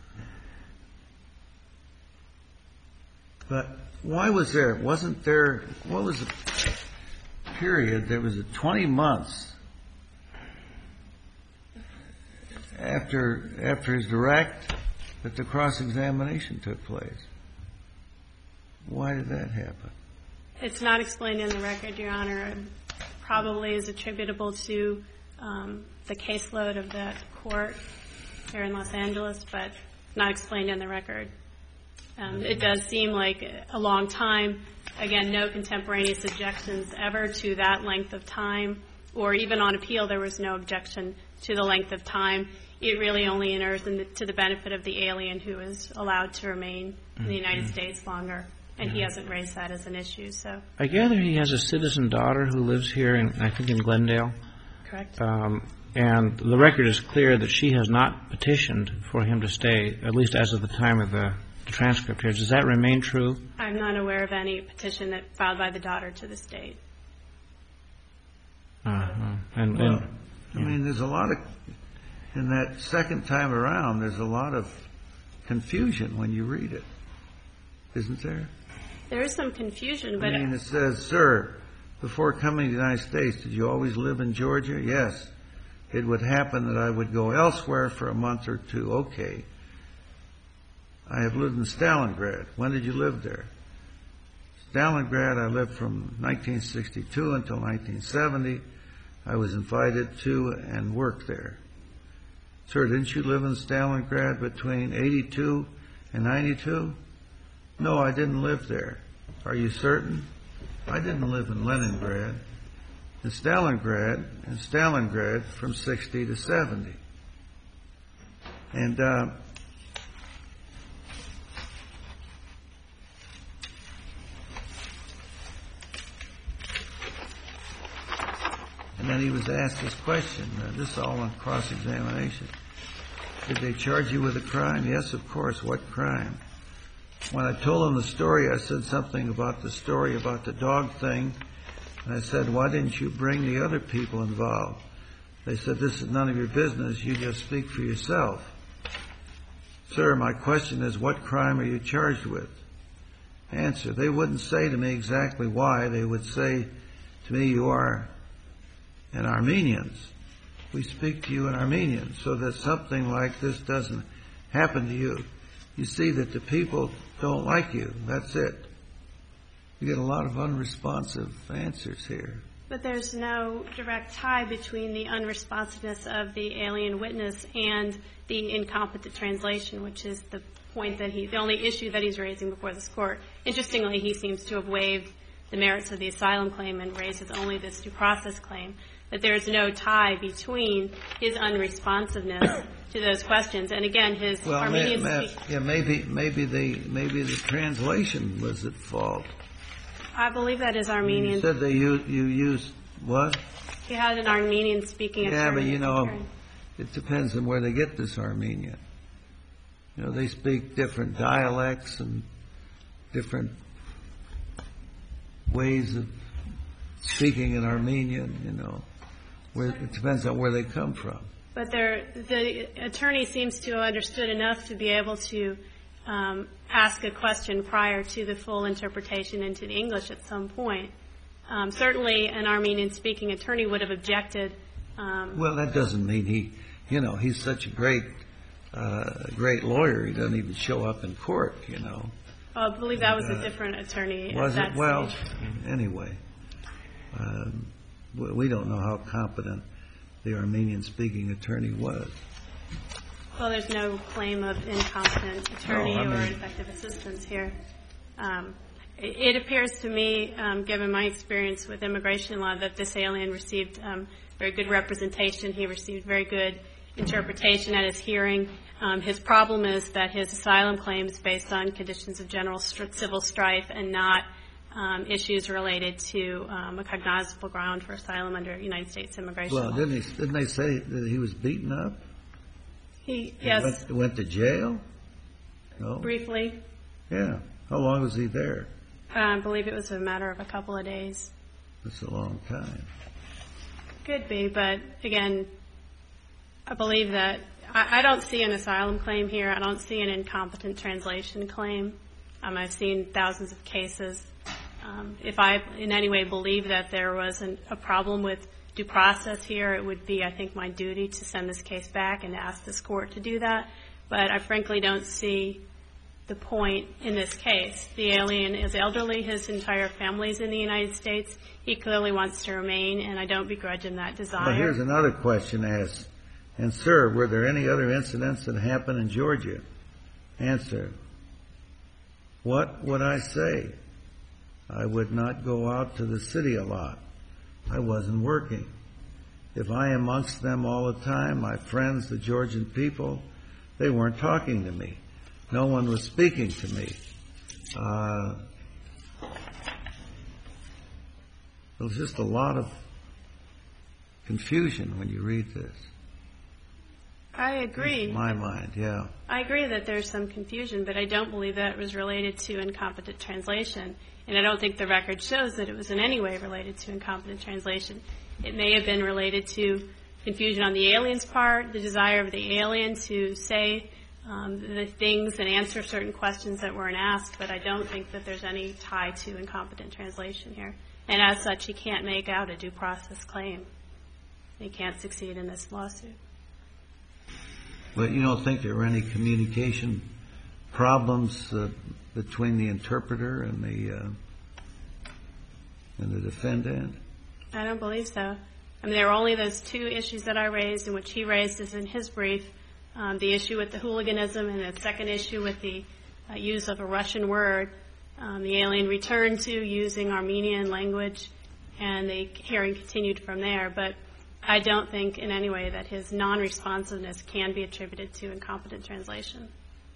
but why was there? Wasn't there? What was the period? There was 20 months after his direct that the cross-examination took place. Why did that happen? It's not explained in the record, Your Honor. It probably is attributable to the caseload of the court here in Los Angeles, but not explained in the record. It does seem like a long time. Again, no contemporaneous objections ever to that length of time, or even on appeal there was no objection to the length of time. It really only inures to the benefit of the alien who is allowed to remain in the United States longer. And he hasn't raised that as an issue. So I gather he has a citizen daughter who lives here, I think in Glendale. Correct. And the record is clear that she has not petitioned for him to stay, at least as of the time of the transcript here. Does that remain true? I'm not aware of any petition that filed by the daughter to the state. I mean, there's a lot of, in that second time around, there's a lot of confusion when you read it. Isn't there? There is some confusion, but... I mean, it says, sir, before coming to the United States, did you always live in Georgia? Yes. It would happen that I would go elsewhere for a month or two. Okay. I have lived in Stalingrad. When did you live there? Stalingrad, I lived from 1962 until 1970. I was invited to and worked there. Sir, didn't you live in Stalingrad between 82 and 92? No, I didn't live there. Are you certain? I didn't live in Leningrad. In Stalingrad from 60 to 70. And then he was asked this question, this is all on cross-examination. Did they charge you with a crime? Yes, of course. What crime? When I told him the story, I said something about the story about the dog thing. And I said, why didn't you bring the other people involved? They said, this is none of your business. You just speak for yourself. Sir, my question is, what crime are you charged with? Answer, they wouldn't say to me exactly why. They would say to me, you are an Armenian. We speak to you in Armenian so that something like this doesn't happen to you. You see that the people don't like you. That's it. You get a lot of unresponsive answers here. But there's no direct tie between the unresponsiveness of the alien witness and the incompetent translation, which is the point that the only issue that he's raising before this court. Interestingly, he seems to have waived the merits of the asylum claim and raises only this due process claim. That there is no tie between his unresponsiveness to those questions, and again, his Armenian speaking. Maybe the translation was at fault. I believe that is Armenian. You said you used what? He had an Armenian speaking attorney. Yeah, but it depends on where they get this Armenian. They speak different dialects and different ways of speaking in Armenian, where it depends on where they come from. But the attorney seems to have understood enough to be able to ask a question prior to the full interpretation into the English at some point. Certainly an Armenian-speaking attorney would have objected. Well, that doesn't mean he's such a great lawyer. He doesn't even show up in court, I believe that was a different attorney. Was at that it? Well, stage. anyway, we don't know how competent the Armenian-speaking attorney was. Well, there's no claim of incompetent attorney or ineffective assistance here. It appears to me, given my experience with immigration law, that this alien received very good representation. He received very good interpretation at his hearing. His problem is that his asylum claim is based on conditions of general civil strife and not issues related to a cognizable ground for asylum under United States immigration law. Well, didn't they say that he was beaten up? Yes. He went to jail? No? Briefly. Yeah. How long was he there? I believe it was a matter of a couple of days. That's a long time. Could be, but again, I believe that I don't see an asylum claim here. I don't see an incompetent translation claim. I've seen thousands of cases. If I in any way believe that there was a problem with due process here, it would be, I think, my duty to send this case back and ask this court to do that. But I frankly don't see the point in this case. The alien is elderly. His entire family is in the United States. He clearly wants to remain, and I don't begrudge him that desire. But here's another question asked. And, sir, were there any other incidents that happened in Georgia? Answer. What would I say? I would not go out to the city a lot. I wasn't working. If I am amongst them all the time, my friends, the Georgian people, they weren't talking to me. No one was speaking to me. There's just a lot of confusion when you read this. I agree. In my mind, yeah. I agree that there's some confusion, but I don't believe that it was related to incompetent translation. And I don't think the record shows that it was in any way related to incompetent translation. It may have been related to confusion on the alien's part, the desire of the alien to say the things and answer certain questions that weren't asked, but I don't think that there's any tie to incompetent translation here. And as such, he can't make out a due process claim. He can't succeed in this lawsuit. But you don't think there were any communication problems between the interpreter and the defendant? I don't believe so. I mean, there were only those two issues that I raised, and which he raised is in his brief, the issue with the hooliganism and the second issue with the use of a Russian word. The alien returned to using Armenian language, and the hearing continued from there. But I don't think in any way that his non-responsiveness can be attributed to incompetent translation.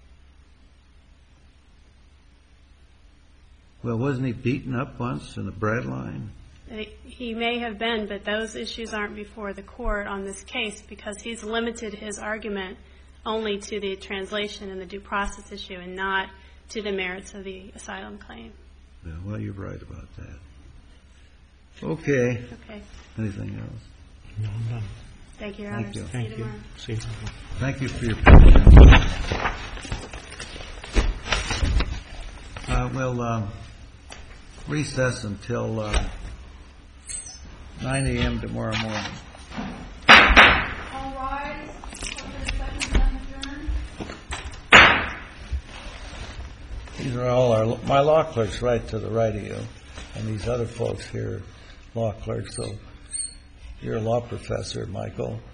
Well, wasn't he beaten up once in the bread line? He may have been, but those issues aren't before the court on this case because he's limited his argument only to the translation and the due process issue and not to the merits of the asylum claim. Yeah, well, you're right about that. Okay. Okay. Anything else? No, I'm done. Thank you, Your Thank Honor. you. See Thank you you. tomorrow. See you tomorrow. Thank you for your patience. We'll recess until 9 a.m. tomorrow morning. All rise. These are all my law clerks right to the right of you, and these other folks here, law clerks. So you're a law professor, Michael.